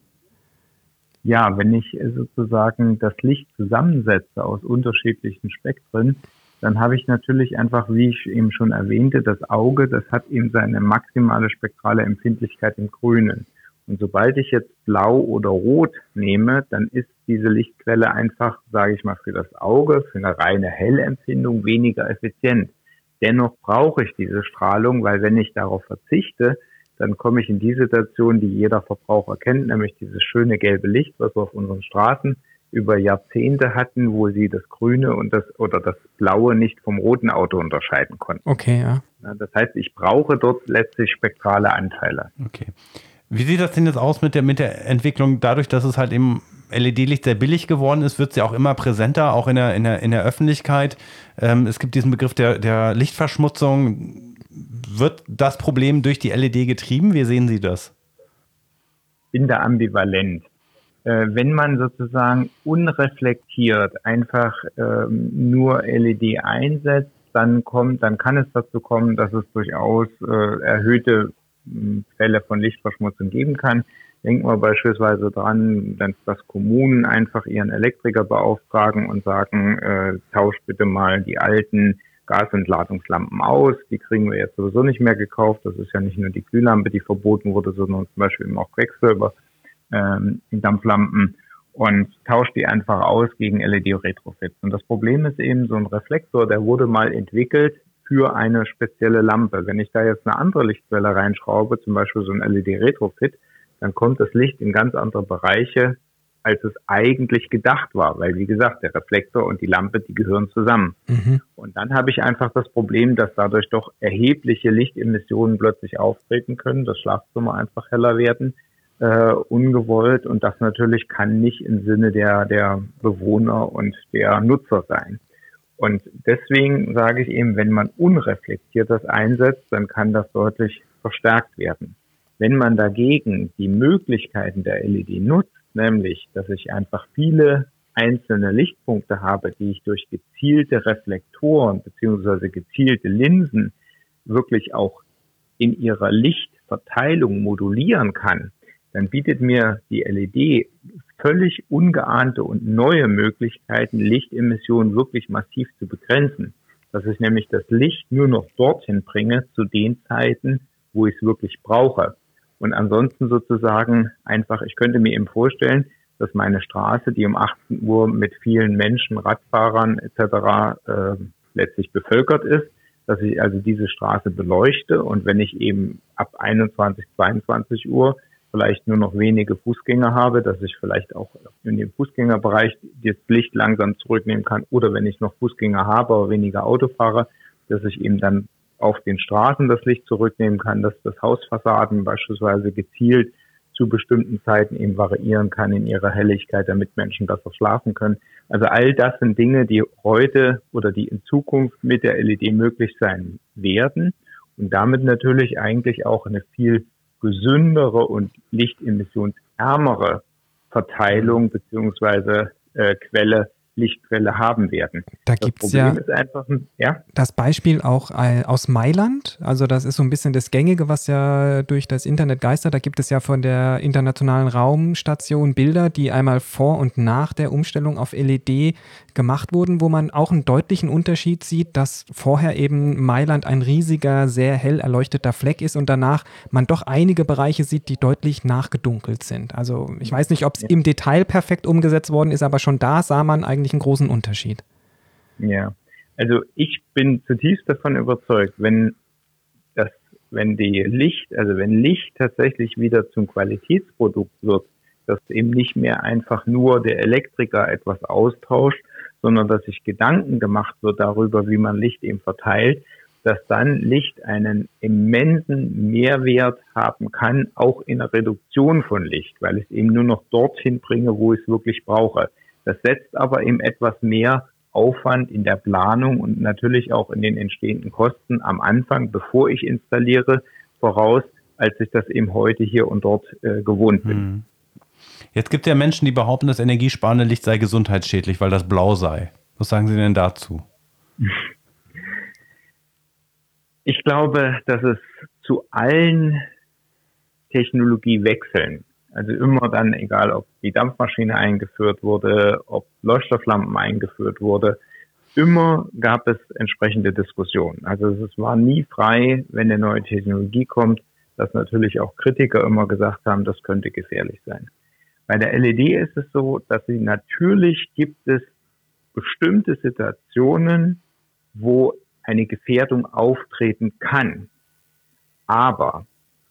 Ja, wenn ich sozusagen das Licht zusammensetze aus unterschiedlichen Spektren, dann habe ich natürlich einfach, wie ich eben schon erwähnte, das Auge, das hat eben seine maximale spektrale Empfindlichkeit im Grünen. Und sobald ich jetzt blau oder rot nehme, dann ist diese Lichtquelle einfach, sage ich mal, für das Auge, für eine reine Hellempfindung weniger effizient. Dennoch brauche ich diese Strahlung, weil wenn ich darauf verzichte, dann komme ich in die Situation, die jeder Verbraucher kennt, nämlich dieses schöne gelbe Licht, was wir auf unseren Straßen über Jahrzehnte hatten, wo sie das Grüne und das oder das Blaue nicht vom roten Auto unterscheiden konnten. Okay, ja. Das heißt, ich brauche dort letztlich spektrale Anteile. Okay. Wie sieht das denn jetzt aus mit der, mit der Entwicklung? Dadurch, dass es halt eben L E D-Licht sehr billig geworden ist, wird es ja auch immer präsenter, auch in der, in der, in der Öffentlichkeit. Ähm, es gibt diesen Begriff der, der Lichtverschmutzung. Wird das Problem durch die L E D getrieben? Wie sehen Sie das? Ich bin da ambivalent. Äh, wenn man sozusagen unreflektiert einfach ähm, nur L E D einsetzt, dann kommt, dann kann es dazu kommen, dass es durchaus äh, erhöhte äh, Fälle von Lichtverschmutzung geben kann. Denken wir beispielsweise dran, dass Kommunen einfach ihren Elektriker beauftragen und sagen, äh, tausch bitte mal die alten Gasentladungslampen aus. Die kriegen wir jetzt sowieso nicht mehr gekauft. Das ist ja nicht nur die Glühlampe, die verboten wurde, sondern zum Beispiel eben auch Quecksilber, ähm, Dampflampen, und tauscht die einfach aus gegen L E D-Retrofits. Und das Problem ist eben, so ein Reflektor, der wurde mal entwickelt für eine spezielle Lampe. Wenn ich da jetzt eine andere Lichtquelle reinschraube, zum Beispiel so ein L E D-Retrofit, dann kommt das Licht in ganz andere Bereiche, als es eigentlich gedacht war. Weil, wie gesagt, der Reflektor und die Lampe, die gehören zusammen. Mhm. Und dann habe ich einfach das Problem, dass dadurch doch erhebliche Lichtemissionen plötzlich auftreten können, das Schlafzimmer einfach heller werden, äh, ungewollt. Und das natürlich kann nicht im Sinne der, der Bewohner und der Nutzer sein. Und deswegen sage ich eben, wenn man unreflektiert das einsetzt, dann kann das deutlich verstärkt werden. Wenn man dagegen die Möglichkeiten der L E D nutzt, nämlich, dass ich einfach viele einzelne Lichtpunkte habe, die ich durch gezielte Reflektoren beziehungsweise gezielte Linsen wirklich auch in ihrer Lichtverteilung modulieren kann, dann bietet mir die L E D völlig ungeahnte und neue Möglichkeiten, Lichtemissionen wirklich massiv zu begrenzen. Dass ich nämlich das Licht nur noch dorthin bringe, zu den Zeiten, wo ich es wirklich brauche. Und ansonsten sozusagen einfach, ich könnte mir eben vorstellen, dass meine Straße, die um achtzehn Uhr mit vielen Menschen, Radfahrern et cetera äh, letztlich bevölkert ist, dass ich also diese Straße beleuchte, und wenn ich eben ab einundzwanzig, zweiundzwanzig Uhr vielleicht nur noch wenige Fußgänger habe, dass ich vielleicht auch in dem Fußgängerbereich das Licht langsam zurücknehmen kann, oder wenn ich noch Fußgänger habe, aber weniger Autofahrer, dass ich eben dann auf den Straßen das Licht zurücknehmen kann, dass das Hausfassaden beispielsweise gezielt zu bestimmten Zeiten eben variieren kann in ihrer Helligkeit, damit Menschen besser schlafen können. Also all das sind Dinge, die heute oder die in Zukunft mit der L E D möglich sein werden. und damit natürlich eigentlich auch eine viel gesündere und lichtemissionsärmere Verteilung beziehungsweise äh, Quelle, Lichtquelle haben werden. Da gibt es ja, einfach, ja das Beispiel auch äh, aus Mailand. Also das ist so ein bisschen das Gängige, was ja durch das Internet geistert. Da gibt es ja von der Internationalen Raumstation Bilder, die einmal vor und nach der Umstellung auf L E D gemacht wurden, wo man auch einen deutlichen Unterschied sieht, dass vorher eben Mailand ein riesiger, sehr hell erleuchteter Fleck ist und danach man doch einige Bereiche sieht, die deutlich nachgedunkelt sind. Also ich weiß nicht, ob es im Detail perfekt umgesetzt worden ist, aber schon da sah man eigentlich einen großen Unterschied. Ja, also ich bin zutiefst davon überzeugt, wenn das, wenn die Licht, also wenn Licht tatsächlich wieder zum Qualitätsprodukt wird, dass eben nicht mehr einfach nur der Elektriker etwas austauscht, sondern dass sich Gedanken gemacht wird darüber, wie man Licht eben verteilt, dass dann Licht einen immensen Mehrwert haben kann, auch in der Reduktion von Licht, weil ich es eben nur noch dorthin bringe, wo ich es wirklich brauche. Das setzt aber eben etwas mehr Aufwand in der Planung und natürlich auch in den entstehenden Kosten am Anfang, bevor ich installiere, voraus, als ich das eben heute hier und dort äh, gewohnt bin. Hm. Jetzt gibt es ja Menschen, die behaupten, das energiesparende Licht sei gesundheitsschädlich, weil das blau sei. Was sagen Sie denn dazu? Ich glaube, dass es zu allen Technologiewechseln, also immer dann, egal ob die Dampfmaschine eingeführt wurde, ob Leuchtstofflampen eingeführt wurde, immer gab es entsprechende Diskussionen. Also es war nie frei, wenn eine neue Technologie kommt, dass natürlich auch Kritiker immer gesagt haben, das könnte gefährlich sein. Bei der L E D ist es so, dass sie natürlich gibt es bestimmte Situationen, wo eine Gefährdung auftreten kann. Aber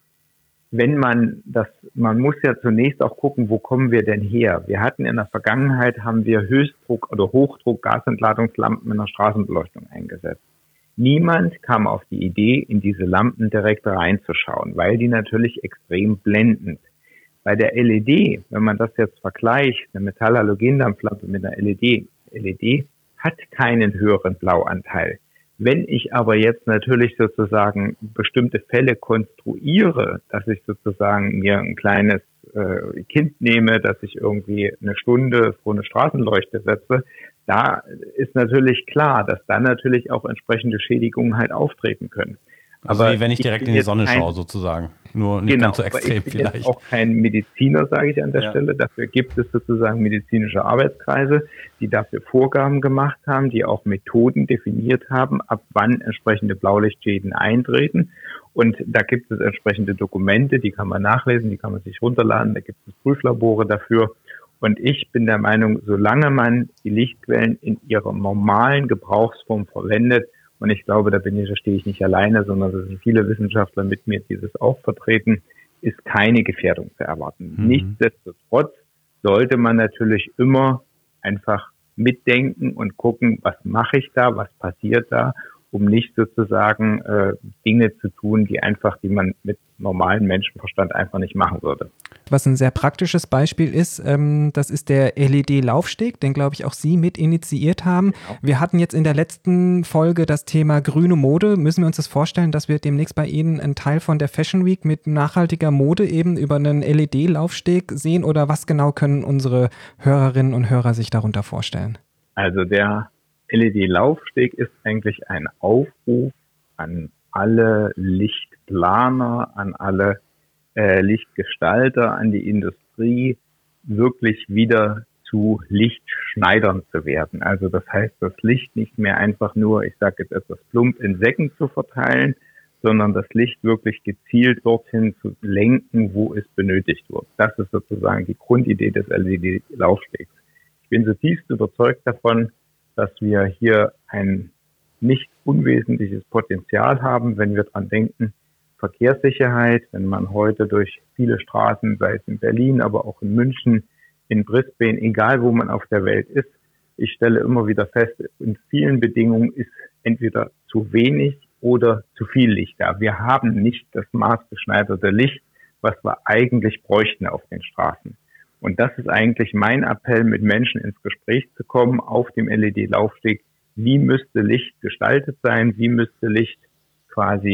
wenn man das, man muss ja zunächst auch gucken, wo kommen wir denn her? Wir hatten in der Vergangenheit, haben wir Höchstdruck- oder Hochdruck-Gasentladungslampen in der Straßenbeleuchtung eingesetzt. Niemand kam auf die Idee, in diese Lampen direkt reinzuschauen, weil die natürlich extrem blendend. Bei der L E D, wenn man das jetzt vergleicht, eine Metallhalogendampflampe mit einer L E D, L E D hat keinen höheren Blauanteil. Wenn ich aber jetzt natürlich sozusagen bestimmte Fälle konstruiere, dass ich sozusagen mir ein kleines äh, Kind nehme, dass ich irgendwie eine Stunde vor eine Straßenleuchte setze, da ist natürlich klar, dass dann natürlich auch entsprechende Schädigungen halt auftreten können. Also aber wie wenn ich direkt ich in die Sonne kein, schaue sozusagen, nur nicht genau, ganz so extrem aber ich bin vielleicht. Jetzt auch kein Mediziner, sage ich an der ja. Stelle. Dafür gibt es sozusagen medizinische Arbeitskreise, die dafür Vorgaben gemacht haben, die auch Methoden definiert haben, ab wann entsprechende Blaulichtschäden eintreten. Und da gibt es entsprechende Dokumente, die kann man nachlesen, die kann man sich runterladen, da gibt es Prüflabore dafür. Und ich bin der Meinung, solange man die Lichtquellen in ihrer normalen Gebrauchsform verwendet, und ich glaube, da bin ich, da stehe ich nicht alleine, sondern es sind viele Wissenschaftler mit mir, die das auch vertreten, ist keine Gefährdung zu erwarten. Mhm. Nichtsdestotrotz sollte man natürlich immer einfach mitdenken und gucken, was mache ich da, was passiert da, um nicht sozusagen äh, Dinge zu tun, die einfach, die man mit normalem Menschenverstand einfach nicht machen würde. Was ein sehr praktisches Beispiel ist, ähm, das ist der L E D-Laufsteg, den, glaube ich, auch Sie mit initiiert haben. Genau. Wir hatten jetzt in der letzten Folge das Thema grüne Mode. Müssen wir uns das vorstellen, dass wir demnächst bei Ihnen einen Teil von der Fashion Week mit nachhaltiger Mode eben über einen L E D-Laufsteg sehen? Oder was genau können unsere Hörerinnen und Hörer sich darunter vorstellen? Also der L E D-Laufsteg ist eigentlich ein Aufruf an alle Lichtplaner, an alle äh, Lichtgestalter, an die Industrie, wirklich wieder zu Lichtschneidern zu werden. Also das heißt, das Licht nicht mehr einfach nur, ich sage jetzt etwas plump, in Säcken zu verteilen, sondern das Licht wirklich gezielt dorthin zu lenken, wo es benötigt wird. Das ist sozusagen die Grundidee des L E D-Laufstegs. Ich bin zutiefst überzeugt davon, dass wir hier ein nicht unwesentliches Potenzial haben, wenn wir dran denken, Verkehrssicherheit, wenn man heute durch viele Straßen, sei es in Berlin, aber auch in München, in Brisbane, egal wo man auf der Welt ist, ich stelle immer wieder fest, in vielen Bedingungen ist entweder zu wenig oder zu viel Licht da. Wir haben nicht das maßgeschneiderte Licht, was wir eigentlich bräuchten auf den Straßen. Und das ist eigentlich mein Appell, mit Menschen ins Gespräch zu kommen auf dem L E D-Laufsteg. Wie müsste Licht gestaltet sein? Wie müsste Licht quasi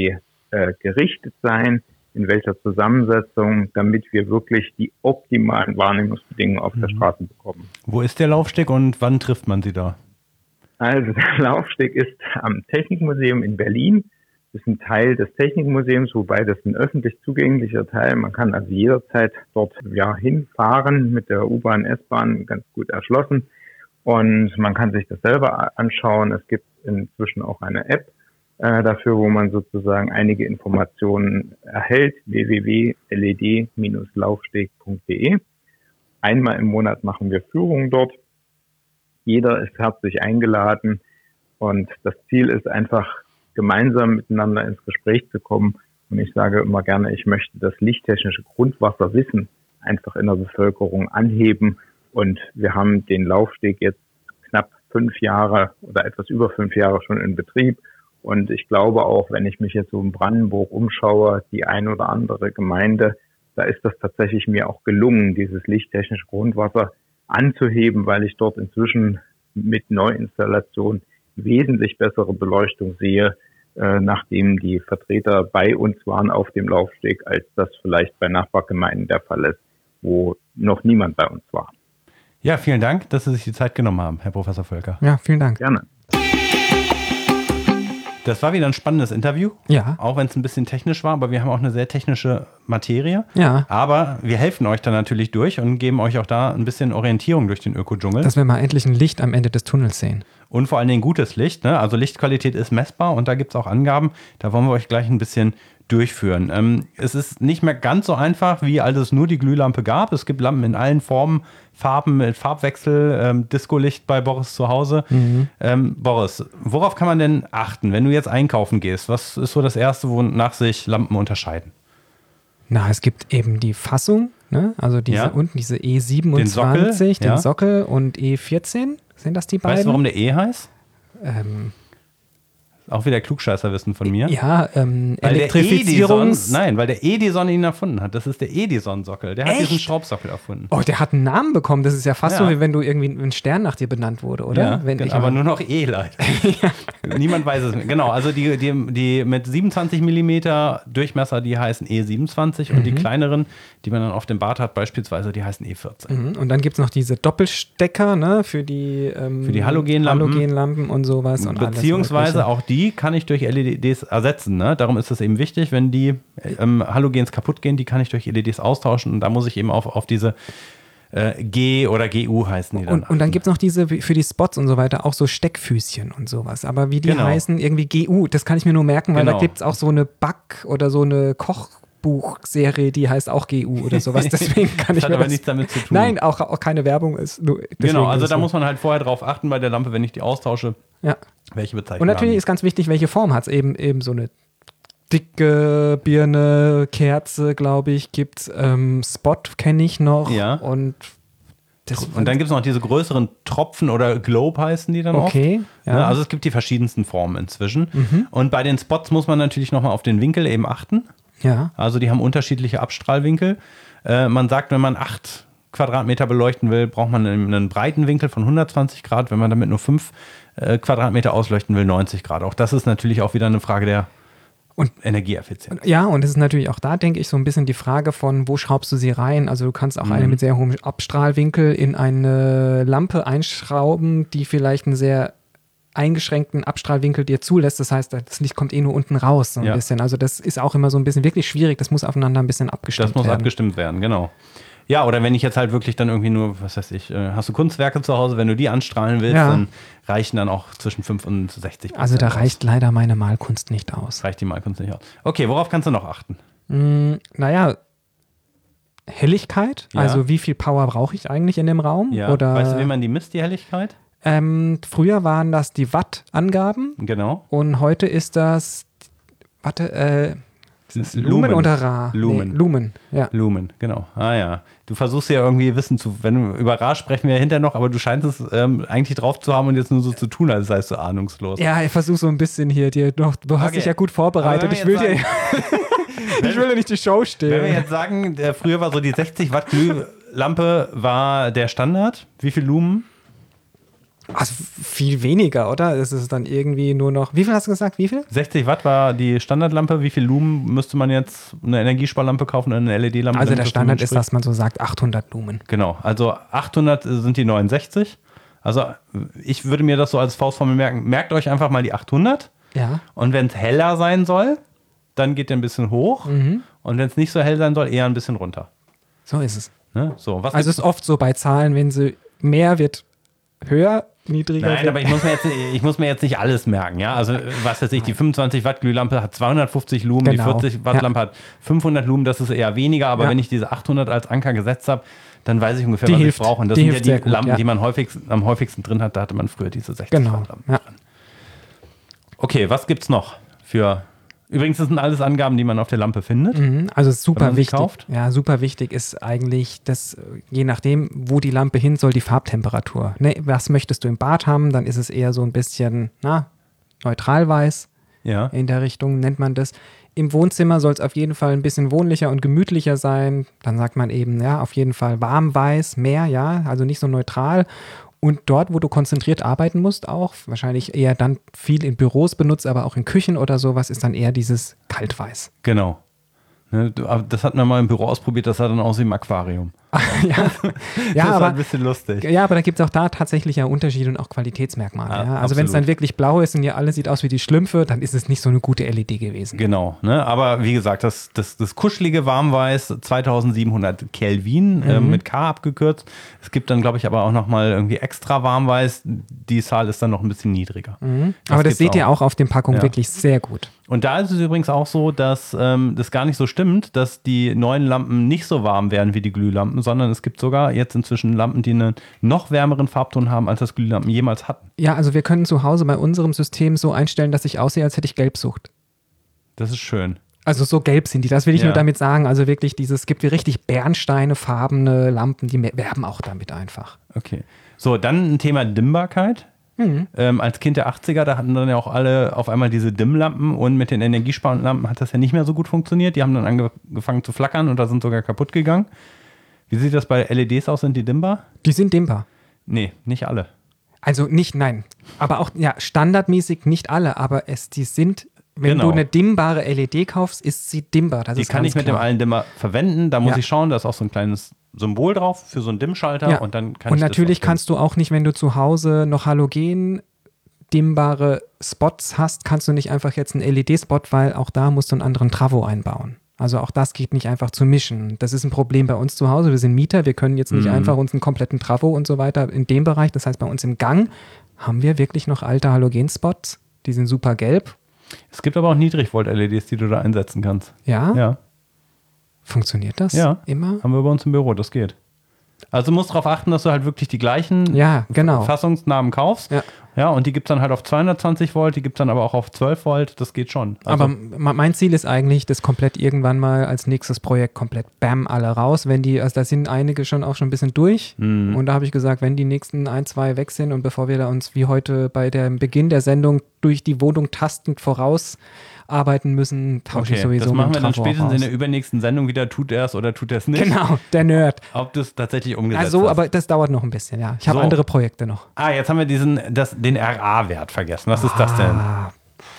äh, gerichtet sein, in welcher Zusammensetzung, damit wir wirklich die optimalen Wahrnehmungsbedingungen auf mhm. der Straße bekommen. Wo ist der Laufsteg und wann trifft man Sie da? Also der Laufsteg ist am Technikmuseum in Berlin. Das ist ein Teil des Technikmuseums, wobei das ein öffentlich zugänglicher Teil. Man kann also jederzeit dort ja hinfahren, mit der U-Bahn, S-Bahn ganz gut erschlossen. Und man kann sich das selber anschauen. Es gibt inzwischen auch eine App äh, dafür, wo man sozusagen einige Informationen erhält. w w w punkt l e d Bindestrich laufsteg punkt d e. Einmal im Monat machen wir Führungen dort. Jeder ist herzlich eingeladen. Und das Ziel ist einfach, gemeinsam miteinander ins Gespräch zu kommen. Und ich sage immer gerne, ich möchte das lichttechnische Grundwasserwissen einfach in der Bevölkerung anheben. Und wir haben den Laufsteg jetzt knapp fünf Jahre oder etwas über fünf Jahre schon in Betrieb. Und ich glaube auch, wenn ich mich jetzt so in Brandenburg umschaue, die ein oder andere Gemeinde, da ist das tatsächlich mir auch gelungen, dieses lichttechnische Grundwasser anzuheben, weil ich dort inzwischen mit Neuinstallation wesentlich bessere Beleuchtung sehe, äh, nachdem die Vertreter bei uns waren auf dem Laufsteg, als das vielleicht bei Nachbargemeinden der Fall ist, wo noch niemand bei uns war. Ja, vielen Dank, dass Sie sich die Zeit genommen haben, Herr Professor Völker. Ja, vielen Dank. Gerne. Das war wieder ein spannendes Interview, ja. Auch wenn es ein bisschen technisch war, aber wir haben auch eine sehr technische Materie. Ja. Aber wir helfen euch da natürlich durch und geben euch auch da ein bisschen Orientierung durch den Ökodschungel. Dass wir mal endlich ein Licht am Ende des Tunnels sehen. Und vor allen Dingen gutes Licht, ne? Also Lichtqualität ist messbar und da gibt es auch Angaben, da wollen wir euch gleich ein bisschen durchführen. Ähm, es ist nicht mehr ganz so einfach, wie als es nur die Glühlampe gab. Es gibt Lampen in allen Formen, Farben mit Farbwechsel, ähm, Discolicht bei Boris zu Hause. Mhm. Ähm, Boris, worauf kann man denn achten, wenn du jetzt einkaufen gehst? Was ist so das Erste, wonach sich Lampen unterscheiden? Na, es gibt eben die Fassung, ne? Also diese Ja. unten diese E siebenundzwanzig, Den Sockel, den ja. Sockel und E vierzehn. Sind das die beiden? Weißt du, warum der E heißt? Ähm, Auch wieder Klugscheißerwissen von mir. ja, ähm, Weil Elektrifizierungs... Der Nein, weil der Edison ihn erfunden hat. Das ist der Edison-Sockel. Der hat Echt? diesen Schraubsockel erfunden. Oh, der hat einen Namen bekommen. Das ist ja fast Ja. so, wie wenn du irgendwie ein Stern nach dir benannt wurde, oder? Ja, wenn genau, ich aber mal- nur noch E leider. Niemand weiß es mehr. Genau, also die, die, die mit siebenundzwanzig Millimeter Durchmesser, die heißen E siebenundzwanzig Mhm. und die kleineren, die man dann auf dem Bart hat beispielsweise, die heißen E vierzehn. Mhm. Und dann gibt es noch diese Doppelstecker, ne, für die, ähm, Für die Halogenlampen. Halogenlampen und sowas. Und alles Beziehungsweise Mögliche. auch die kann ich durch L E Ds ersetzen. Ne? Darum ist es eben wichtig, wenn die ähm, Halogens kaputt gehen, die kann ich durch L E Ds austauschen und da muss ich eben auf, auf diese äh, G oder G U heißen die dann. Und, und dann gibt es noch diese für die Spots und so weiter, auch so Steckfüßchen und sowas. Aber wie die Genau. heißen, irgendwie G U, das kann ich mir nur merken, weil Genau. da gibt es auch so eine Back- oder so eine Kochbuchserie, die heißt auch G U oder sowas. Deswegen kann Das ich hat mir aber das... nichts damit zu tun. Nein, auch, auch keine Werbung ist. Nur deswegen Genau, also ist da so. muss man halt vorher drauf achten bei der Lampe, wenn ich die austausche, Ja. welche Bezeichnung Und natürlich haben ist ganz wichtig, welche Form hat es. Eben, eben so eine dicke Birne, Kerze, glaube ich, gibt's. Ähm, Spot kenne ich noch. Ja. Und, das, die. Und dann gibt es noch diese größeren Tropfen oder Globe heißen die dann Okay, oft. ja. Ne? Also es gibt die verschiedensten Formen inzwischen. Und bei den Spots muss man natürlich nochmal auf den Winkel eben achten. ja. Also die haben unterschiedliche Abstrahlwinkel. Äh, man sagt, wenn man acht Quadratmeter beleuchten will, braucht man einen, einen breiten Winkel von hundertzwanzig Grad. Wenn man damit nur fünf äh, Quadratmeter ausleuchten will, neunzig Grad. Auch das ist natürlich auch wieder eine Frage der Und- Energieeffizienz. Ja, und es ist natürlich auch da, denke ich, so ein bisschen die Frage von, wo schraubst du sie rein? Also du kannst auch eine mit sehr hohem Abstrahlwinkel in eine Lampe einschrauben, die vielleicht einen sehr eingeschränkten Abstrahlwinkel dir zulässt. Das heißt, das Licht kommt eh nur unten raus so ein Ja. bisschen. Also das ist auch immer so ein bisschen wirklich schwierig. Das muss aufeinander ein bisschen abgestimmt Das muss werden. abgestimmt werden, genau. Ja, oder wenn ich jetzt halt wirklich dann irgendwie nur, was weiß ich, äh, hast du Kunstwerke zu Hause, wenn du die anstrahlen willst, Ja. dann reichen dann auch zwischen fünf und sechzig Prozent. Also da aus. reicht leider meine Malkunst nicht aus. reicht die Malkunst nicht aus. Okay, worauf kannst du noch achten? Mm, naja, Helligkeit, Ja. also wie viel Power brauche ich eigentlich in dem Raum? Ja, Oder, weißt du, wie man die misst, die Helligkeit? ähm, früher waren das die Watt-Angaben Genau. und heute ist das, warte, äh, Das ist Lumen, oder Ra? Lumen. Nee, Lumen, ja. Lumen, genau. Ah ja. Du versuchst ja irgendwie Wissen zu, wenn du über Ra sprechen wir ja hinterher noch, aber du scheinst es ähm, eigentlich drauf zu haben und jetzt nur so zu tun, als seist du ahnungslos. Ja, ich versuche so ein bisschen hier dir noch, du hast Okay. dich ja gut vorbereitet. Aber Ich wenn will, wir dir, jetzt ich will dir nicht die Show Wenn wir stehlen. jetzt sagen, der, früher war so die sechzig Watt Glühlampe war der Standard. Wie viel Lumen? Also viel weniger, oder? Es ist dann irgendwie nur noch, wie viel hast du gesagt, wie viel? sechzig Watt war die Standardlampe. Wie viel Lumen müsste man jetzt eine Energiesparlampe kaufen oder eine L E D-Lampe? Also der Standard ist, dass man so sagt, achthundert Lumen. Genau, also achthundert sind die neunundsechzig. Also ich würde mir das so als Faustformel merken. Merkt euch einfach mal die achthundert. Ja. Und wenn es heller sein soll, dann geht der ein bisschen hoch. Mhm. Und wenn es nicht so hell sein soll, eher ein bisschen runter. So ist es. Ne? So, was also es ist oft so bei Zahlen, wenn sie mehr wird, höher, niedriger Nein, wird. aber ich muss, mir jetzt, ich muss mir jetzt nicht alles merken. Ja? Also was weiß ich, die fünfundzwanzig Watt Glühlampe hat zweihundertfünfzig Lumen, Genau. die vierzig Watt Lampe Ja. hat fünfhundert Lumen, das ist eher weniger. Aber Ja. wenn ich diese achthundert als Anker gesetzt habe, dann weiß ich ungefähr, Die was hilft. ich brauche. Und das Die sind ja hilft die sehr gut, Lampen, ja. die man häufigst, am häufigsten drin hat. Da hatte man früher diese sechzig Genau. Watt Lampen Ja. drin. Okay, was gibt's noch für... Übrigens, das sind alles Angaben, die man auf der Lampe findet. Mhm, also Wenn super man sie wichtig. kauft? Ja, super wichtig ist eigentlich, dass je nachdem, wo die Lampe hin soll, die Farbtemperatur. Ne, was möchtest du im Bad haben? Dann ist es eher so ein bisschen, na, neutralweiß Ja. in der Richtung, nennt man das. Im Wohnzimmer soll es auf jeden Fall ein bisschen wohnlicher und gemütlicher sein. Dann sagt man eben, ja, auf jeden Fall warmweiß, mehr, ja, also nicht so neutral. Und dort, wo du konzentriert arbeiten musst, auch wahrscheinlich eher dann viel in Büros benutzt, aber auch in Küchen oder sowas, ist dann eher dieses Kaltweiß. Genau. Ne, du- aber das hat man mal im Büro ausprobiert, das sah dann aus wie im Aquarium. ja, das ja, war aber ein bisschen lustig. Ja, aber da gibt es auch da tatsächlich ja Unterschiede und auch Qualitätsmerkmale. Ah, ja. Also wenn es dann absolut. wirklich blau ist und ja alles sieht aus wie die Schlümpfe, dann ist es nicht so eine gute L E D gewesen. Genau, ne? Aber wie gesagt, das, das, das kuschelige Warmweiß, zweitausendsiebenhundert Kelvin, Mhm. äh, mit K abgekürzt. Es gibt dann, glaube ich, aber auch nochmal irgendwie extra Warmweiß. Die Zahl ist dann noch ein bisschen niedriger. Mhm. Aber das gibt's seht ihr auch auf den Packungen Ja. wirklich sehr gut. Und da ist es übrigens auch so, dass ähm, das gar nicht so stimmt, dass die neuen Lampen nicht so warm werden wie die Glühlampen, sondern es gibt sogar jetzt inzwischen Lampen, die einen noch wärmeren Farbton haben, als das Glühlampen jemals hatten. Ja, also wir können zu Hause bei unserem System so einstellen, dass ich aussehe, als hätte ich Gelbsucht. Das ist schön. Also so gelb sind die, das will ich Ja. nur damit sagen. Also wirklich dieses, es gibt wie richtig bernsteinefarbene Lampen, die werben auch damit einfach. Okay. So, dann ein Thema Dimmbarkeit. Mhm. Ähm, als Kind der achtziger, da hatten dann ja auch alle auf einmal diese Dimmlampen und mit den Energiesparlampen hat das ja nicht mehr so gut funktioniert. Die haben dann angefangen zu flackern und da sind sogar kaputt gegangen. Wie sieht das bei L E Ds aus? Sind die dimmbar? Die sind dimmbar. Nee, nicht alle. Also nicht, nein. Aber auch, ja, standardmäßig nicht alle, aber es, die sind, wenn Genau. du eine dimmbare L E D kaufst, ist sie dimmbar. Das Die ist kann ganz ich mit dem klar. allen Dimmer verwenden. Da muss Ja. ich schauen, da ist auch so ein kleines Symbol drauf für so einen Dimmschalter Ja. und dann kann Und ich natürlich das auch kannst du auch nicht, wenn du zu Hause noch halogen dimmbare Spots hast, kannst du nicht einfach jetzt einen L E D-Spot, weil auch da musst du einen anderen Travo einbauen. Also auch das geht nicht einfach zu mischen. Das ist ein Problem bei uns zu Hause. Wir sind Mieter, wir können jetzt nicht Mhm. einfach uns einen kompletten Travo und so weiter in dem Bereich. Das heißt, bei uns im Gang haben wir wirklich noch alte Halogenspots. Die sind super gelb. Es gibt aber auch Niedrigvolt-L E Ds, die du da einsetzen kannst. Ja, Ja, funktioniert das Ja. immer? haben wir bei uns im Büro, das geht. Also du musst darauf achten, dass du halt wirklich die gleichen Ja, genau. Fassungsnamen kaufst. Ja. Ja, und die gibt es dann halt auf zweihundertzwanzig Volt, die gibt es dann aber auch auf zwölf Volt, das geht schon. Also, Aber m- mein Ziel ist eigentlich, das komplett irgendwann mal als nächstes Projekt komplett bam alle raus. Wenn die, also da sind einige schon auch schon ein bisschen durch. Mhm. Und da habe ich gesagt, wenn die nächsten ein, zwei weg sind und bevor wir da uns wie heute bei dem Beginn der Sendung durch die Wohnung tastend vorausarbeiten müssen, tausche ich okay, sowieso das machen mit wir dem dann Travo spätestens raus. in der übernächsten Sendung wieder, tut er es oder tut er es nicht. Genau, der Nerd. Ob du es tatsächlich umgesetzt Also, hast. aber das dauert noch ein bisschen, ja. Ich habe So. andere Projekte noch. Ah, jetzt haben wir diesen, das, den R A-Wert vergessen. Was ist das denn? Ah,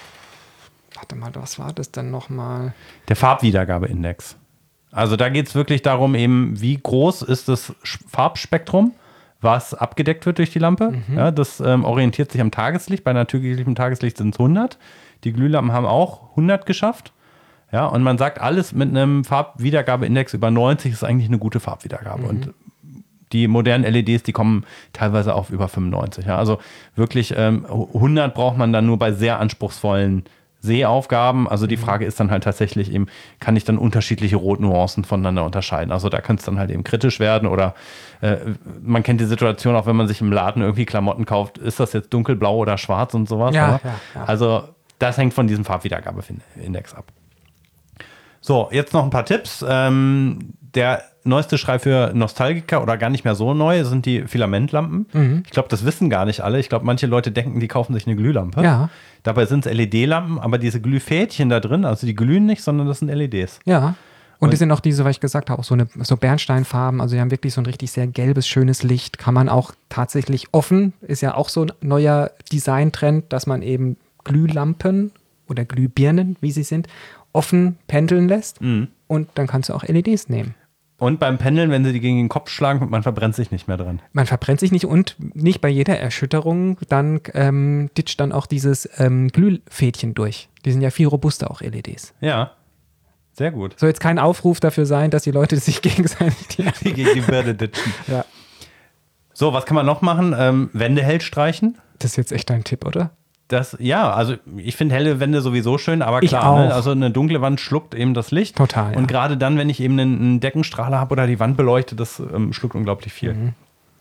warte mal, was war das denn nochmal? Der Farbwiedergabeindex. Also da geht es wirklich darum, eben, wie groß ist das Sch- Farbspektrum, was abgedeckt wird durch die Lampe. Ja, das ähm, orientiert sich am Tageslicht. Bei natürlichem Tageslicht sind es hundert. Die Glühlampen haben auch hundert geschafft. Ja, und man sagt, alles mit einem Farbwiedergabeindex über neunzig ist eigentlich eine gute Farbwiedergabe. Und die modernen L E Ds, die kommen teilweise auf über fünfundneunzig. Ja, also wirklich ähm, hundert braucht man dann nur bei sehr anspruchsvollen Sehaufgaben. Also die Frage ist dann halt tatsächlich eben, kann ich dann unterschiedliche Rotnuancen voneinander unterscheiden? Also da könnte es dann halt eben kritisch werden oder äh, man kennt die Situation auch, wenn man sich im Laden irgendwie Klamotten kauft, ist das jetzt dunkelblau oder schwarz und sowas? Ja, oder? ja, ja. Also das hängt von diesem Farbwiedergabeindex ab. So, jetzt noch ein paar Tipps. Ähm, der neueste Schrei für Nostalgiker oder gar nicht mehr so neu sind die Filamentlampen. Mhm. Ich glaube, das wissen gar nicht alle. Ich glaube, manche Leute denken, die kaufen sich eine Glühlampe. Ja. Dabei sind es L E D-Lampen, aber diese Glühfädchen da drin, also die glühen nicht, sondern das sind L E Ds. Ja. Und die sind auch diese, was ich gesagt habe, auch so, eine, so Bernsteinfarben. Also die haben wirklich so ein richtig sehr gelbes, schönes Licht. Kann man auch tatsächlich offen, ist ja auch so ein neuer Designtrend, dass man eben Glühlampen oder Glühbirnen, wie sie sind, offen pendeln lässt. Mhm. Und dann kannst du auch L E Ds nehmen. Und beim Pendeln, wenn sie die gegen den Kopf schlagen, man verbrennt sich nicht mehr dran. Man verbrennt sich nicht und nicht bei jeder Erschütterung, dann ähm, ditcht dann auch dieses ähm, Glühfädchen durch. Die sind ja viel robuster, auch L E Ds. Ja, sehr gut. Soll jetzt kein Aufruf dafür sein, dass die Leute sich gegenseitig die, die gegen die Birne ditchen. Ja. So, was kann man noch machen? Ähm, Wände hell streichen. Das ist jetzt echt dein Tipp, oder? Das, ja, also ich finde helle Wände sowieso schön, aber Ich klar, auch. ne? Also eine dunkle Wand schluckt eben das Licht. Total, ja. Und gerade dann, wenn ich eben einen, einen Deckenstrahler habe oder die Wand beleuchte, das ähm, schluckt unglaublich viel. Mhm.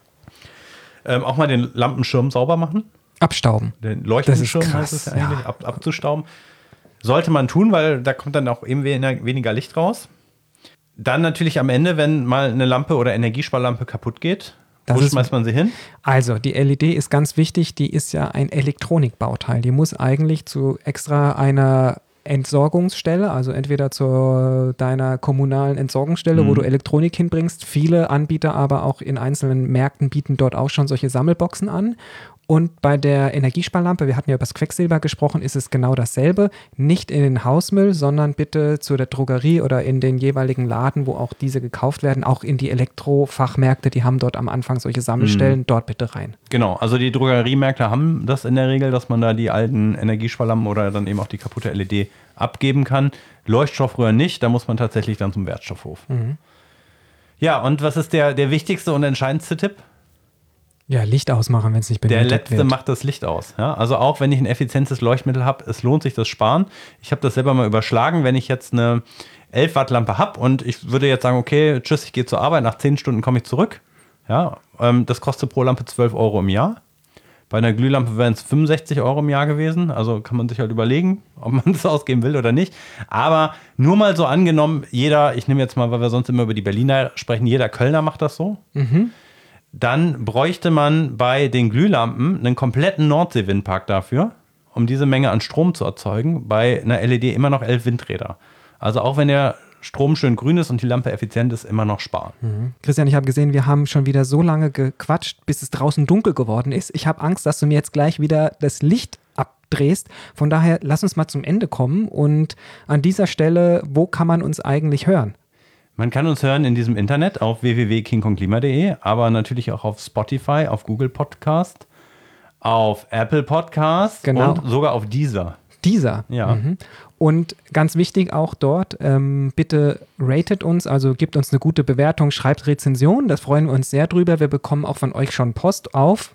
Ähm, auch mal den Lampenschirm sauber machen. Abstauben. Den Leuchtenschirm Das ist krass, heißt es ja eigentlich, ja. ab, abzustauben. Sollte man tun, weil da kommt dann auch eben weniger Licht raus. Dann natürlich am Ende, wenn mal eine Lampe oder Energiesparlampe kaputt geht, Das wo ist- schmeißt man sie hin? Also, die L E D ist ganz wichtig, die ist ja ein Elektronikbauteil. Die muss eigentlich zu extra einer Entsorgungsstelle, also entweder zu deiner kommunalen Entsorgungsstelle, Mhm. wo du Elektronik hinbringst. Viele Anbieter aber auch in einzelnen Märkten bieten dort auch schon solche Sammelboxen an. Und bei der Energiesparlampe, wir hatten ja über das Quecksilber gesprochen, ist es genau dasselbe. Nicht in den Hausmüll, sondern bitte zu der Drogerie oder in den jeweiligen Laden, wo auch diese gekauft werden, auch in die Elektrofachmärkte, die haben dort am Anfang solche Sammelstellen, dort bitte rein. Genau, also die Drogeriemärkte haben das in der Regel, dass man da die alten Energiesparlampen oder dann eben auch die kaputte L E D abgeben kann. Leuchtstoffröhren nicht, da muss man tatsächlich dann zum Wertstoffhof. Mhm. Ja, und was ist der, der wichtigste und entscheidendste Tipp? Ja, Licht ausmachen, wenn es nicht Der benötigt letzte wird. macht das Licht aus. Ja? Also auch wenn ich ein effizientes Leuchtmittel habe, es lohnt sich das Sparen. Ich habe das selber mal überschlagen, wenn ich jetzt eine elf Watt Lampe habe und ich würde jetzt sagen, okay, tschüss, ich gehe zur Arbeit, nach zehn Stunden komme ich zurück. Ja, ähm, das kostet pro Lampe zwölf Euro im Jahr. Bei einer Glühlampe wären es fünfundsechzig Euro im Jahr gewesen. Also kann man sich halt überlegen, ob man das ausgeben will oder nicht. Aber nur mal so angenommen, jeder, ich nehme jetzt mal, weil wir sonst immer über die Berliner sprechen, jeder Kölner macht das so. Mhm. Dann bräuchte man bei den Glühlampen einen kompletten Nordsee-Windpark dafür, um diese Menge an Strom zu erzeugen. Bei einer L E D immer noch elf Windräder. Also auch wenn der Strom schön grün ist und die Lampe effizient ist, immer noch sparen. Mhm. Christian, ich habe gesehen, wir haben schon wieder so lange gequatscht, bis es draußen dunkel geworden ist. Ich habe Angst, dass du mir jetzt gleich wieder das Licht abdrehst. Von daher, lass uns mal zum Ende kommen. Und an dieser Stelle, wo kann man uns eigentlich hören? Man kann uns hören in diesem Internet auf w w w punkt king kong klima punkt d e, aber natürlich auch auf Spotify, auf Google Podcast, auf Apple Podcast Genau. und sogar auf Deezer. Dieser. Ja. Mhm. Und ganz wichtig auch dort, ähm, bitte ratet uns, also gebt uns eine gute Bewertung, schreibt Rezension, das freuen wir uns sehr drüber. Wir bekommen auch von euch schon Post auf.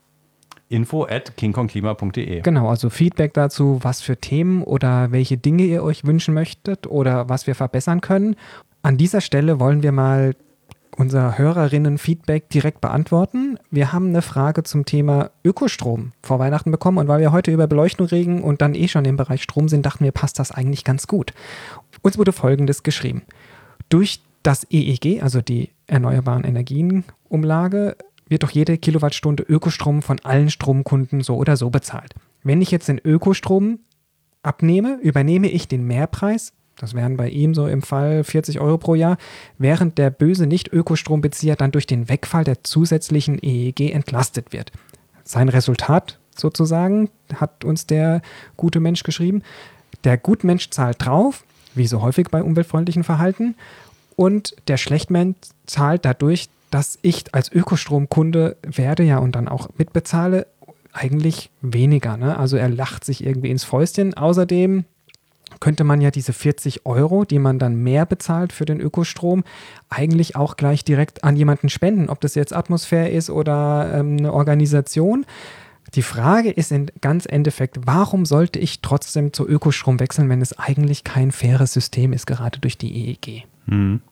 info at king kong klima punkt d e. Genau, also Feedback dazu, was für Themen oder welche Dinge ihr euch wünschen möchtet oder was wir verbessern können. An dieser Stelle wollen wir mal unser Hörerinnen-Feedback direkt beantworten. Wir haben eine Frage zum Thema Ökostrom vor Weihnachten bekommen und weil wir heute über Beleuchtung reden und dann eh schon im Bereich Strom sind, dachten wir, passt das eigentlich ganz gut. Uns wurde Folgendes geschrieben. Durch das E E G, also die Erneuerbaren Energien-Umlage, wird doch jede Kilowattstunde Ökostrom von allen Stromkunden so oder so bezahlt. Wenn ich jetzt den Ökostrom abnehme, übernehme ich den Mehrpreis. Das wären bei ihm so im Fall vierzig Euro pro Jahr, während der böse Nicht-Ökostrombezieher dann durch den Wegfall der zusätzlichen E E G entlastet wird. Sein Resultat sozusagen, hat uns der gute Mensch geschrieben, der Gutmensch zahlt drauf, wie so häufig bei umweltfreundlichem Verhalten, und der Schlechtmensch zahlt dadurch, dass ich als Ökostromkunde werde ja und dann auch mitbezahle, eigentlich weniger. Ne? Also er lacht sich irgendwie ins Fäustchen. Außerdem könnte man ja diese vierzig Euro, die man dann mehr bezahlt für den Ökostrom, eigentlich auch gleich direkt an jemanden spenden, ob das jetzt Atmosphäre ist oder ähm, eine Organisation. Die Frage ist in ganz Endeffekt, warum sollte ich trotzdem zu Ökostrom wechseln, wenn es eigentlich kein faires System ist, gerade durch die E E G? Hm.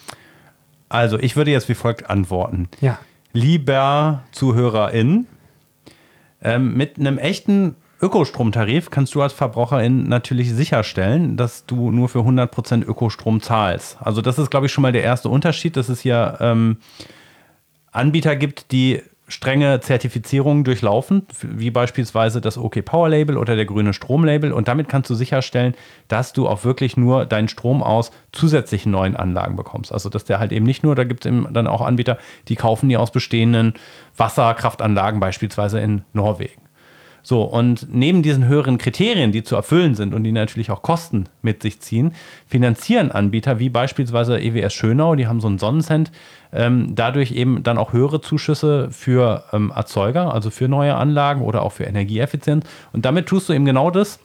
Also ich würde jetzt wie folgt antworten. Ja. Lieber ZuhörerInnen, ähm, mit einem echten Ökostromtarif kannst du als Verbraucherin natürlich sicherstellen, dass du nur für hundert Prozent Ökostrom zahlst. Also das ist, glaube ich, schon mal der erste Unterschied, dass es hier ähm, Anbieter gibt, die strenge Zertifizierungen durchlaufen, wie beispielsweise das OK Power Label oder der grüne Strom Label. Und damit kannst du sicherstellen, dass du auch wirklich nur deinen Strom aus zusätzlichen neuen Anlagen bekommst. Also dass der halt eben nicht nur, da gibt es eben dann auch Anbieter, die kaufen die aus bestehenden Wasserkraftanlagen, beispielsweise in Norwegen. So, und neben diesen höheren Kriterien, die zu erfüllen sind und die natürlich auch Kosten mit sich ziehen, finanzieren Anbieter wie beispielsweise E W S Schönau, die haben so einen Sonnencent, ähm, dadurch eben dann auch höhere Zuschüsse für ähm, Erzeuger, also für neue Anlagen oder auch für Energieeffizienz. Und damit tust du eben genau das,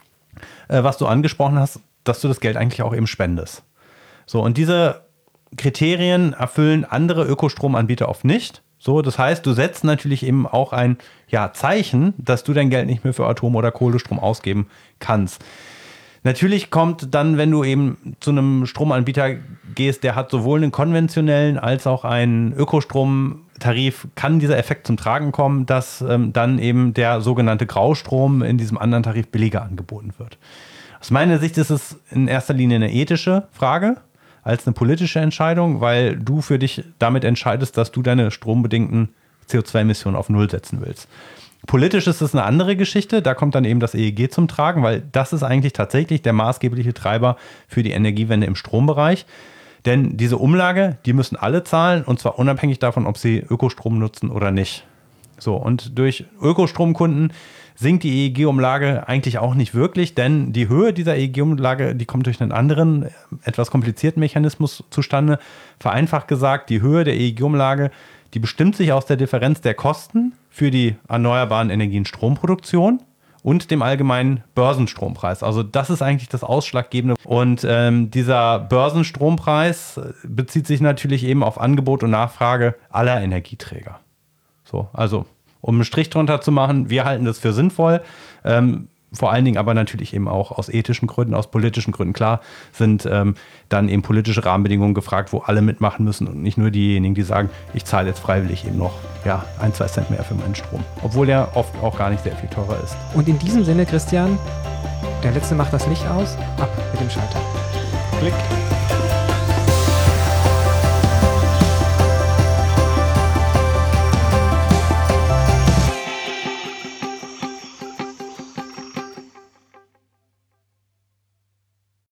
äh, was du angesprochen hast, dass du das Geld eigentlich auch eben spendest. So, und diese Kriterien erfüllen andere Ökostromanbieter oft nicht. So, das heißt, du setzt natürlich eben auch ein ja, Zeichen, dass du dein Geld nicht mehr für Atom- oder Kohlestrom ausgeben kannst. Natürlich kommt dann, wenn du eben zu einem Stromanbieter gehst, der hat sowohl einen konventionellen als auch einen Ökostromtarif, kann dieser Effekt zum Tragen kommen, dass ähm, dann eben der sogenannte Graustrom in diesem anderen Tarif billiger angeboten wird. Aus meiner Sicht ist es in erster Linie eine ethische Frage als eine politische Entscheidung, weil du für dich damit entscheidest, dass du deine strombedingten C O zwei Emissionen auf Null setzen willst. Politisch ist es eine andere Geschichte, da kommt dann eben das E E G zum Tragen, weil das ist eigentlich tatsächlich der maßgebliche Treiber für die Energiewende im Strombereich. Denn diese Umlage, die müssen alle zahlen und zwar unabhängig davon, ob sie Ökostrom nutzen oder nicht. So, und durch Ökostromkunden sinkt die E E G-Umlage eigentlich auch nicht wirklich, denn die Höhe dieser E E G-Umlage, die kommt durch einen anderen, etwas komplizierten Mechanismus zustande. Vereinfacht gesagt, die Höhe der E E G-Umlage, die bestimmt sich aus der Differenz der Kosten für die erneuerbaren Energien Stromproduktion und dem allgemeinen Börsenstrompreis. Also das ist eigentlich das Ausschlaggebende. Und ähm, dieser Börsenstrompreis bezieht sich natürlich eben auf Angebot und Nachfrage aller Energieträger. So, also um einen Strich drunter zu machen, wir halten das für sinnvoll, ähm, vor allen Dingen aber natürlich eben auch aus ethischen Gründen, aus politischen Gründen. Klar sind ähm, dann eben politische Rahmenbedingungen gefragt, wo alle mitmachen müssen und nicht nur diejenigen, die sagen, ich zahle jetzt freiwillig eben noch ja, ein, zwei Cent mehr für meinen Strom, obwohl der oft auch gar nicht sehr viel teurer ist. Und in diesem Sinne, Christian, der Letzte macht das Licht aus, ab mit dem Schalter. Klick.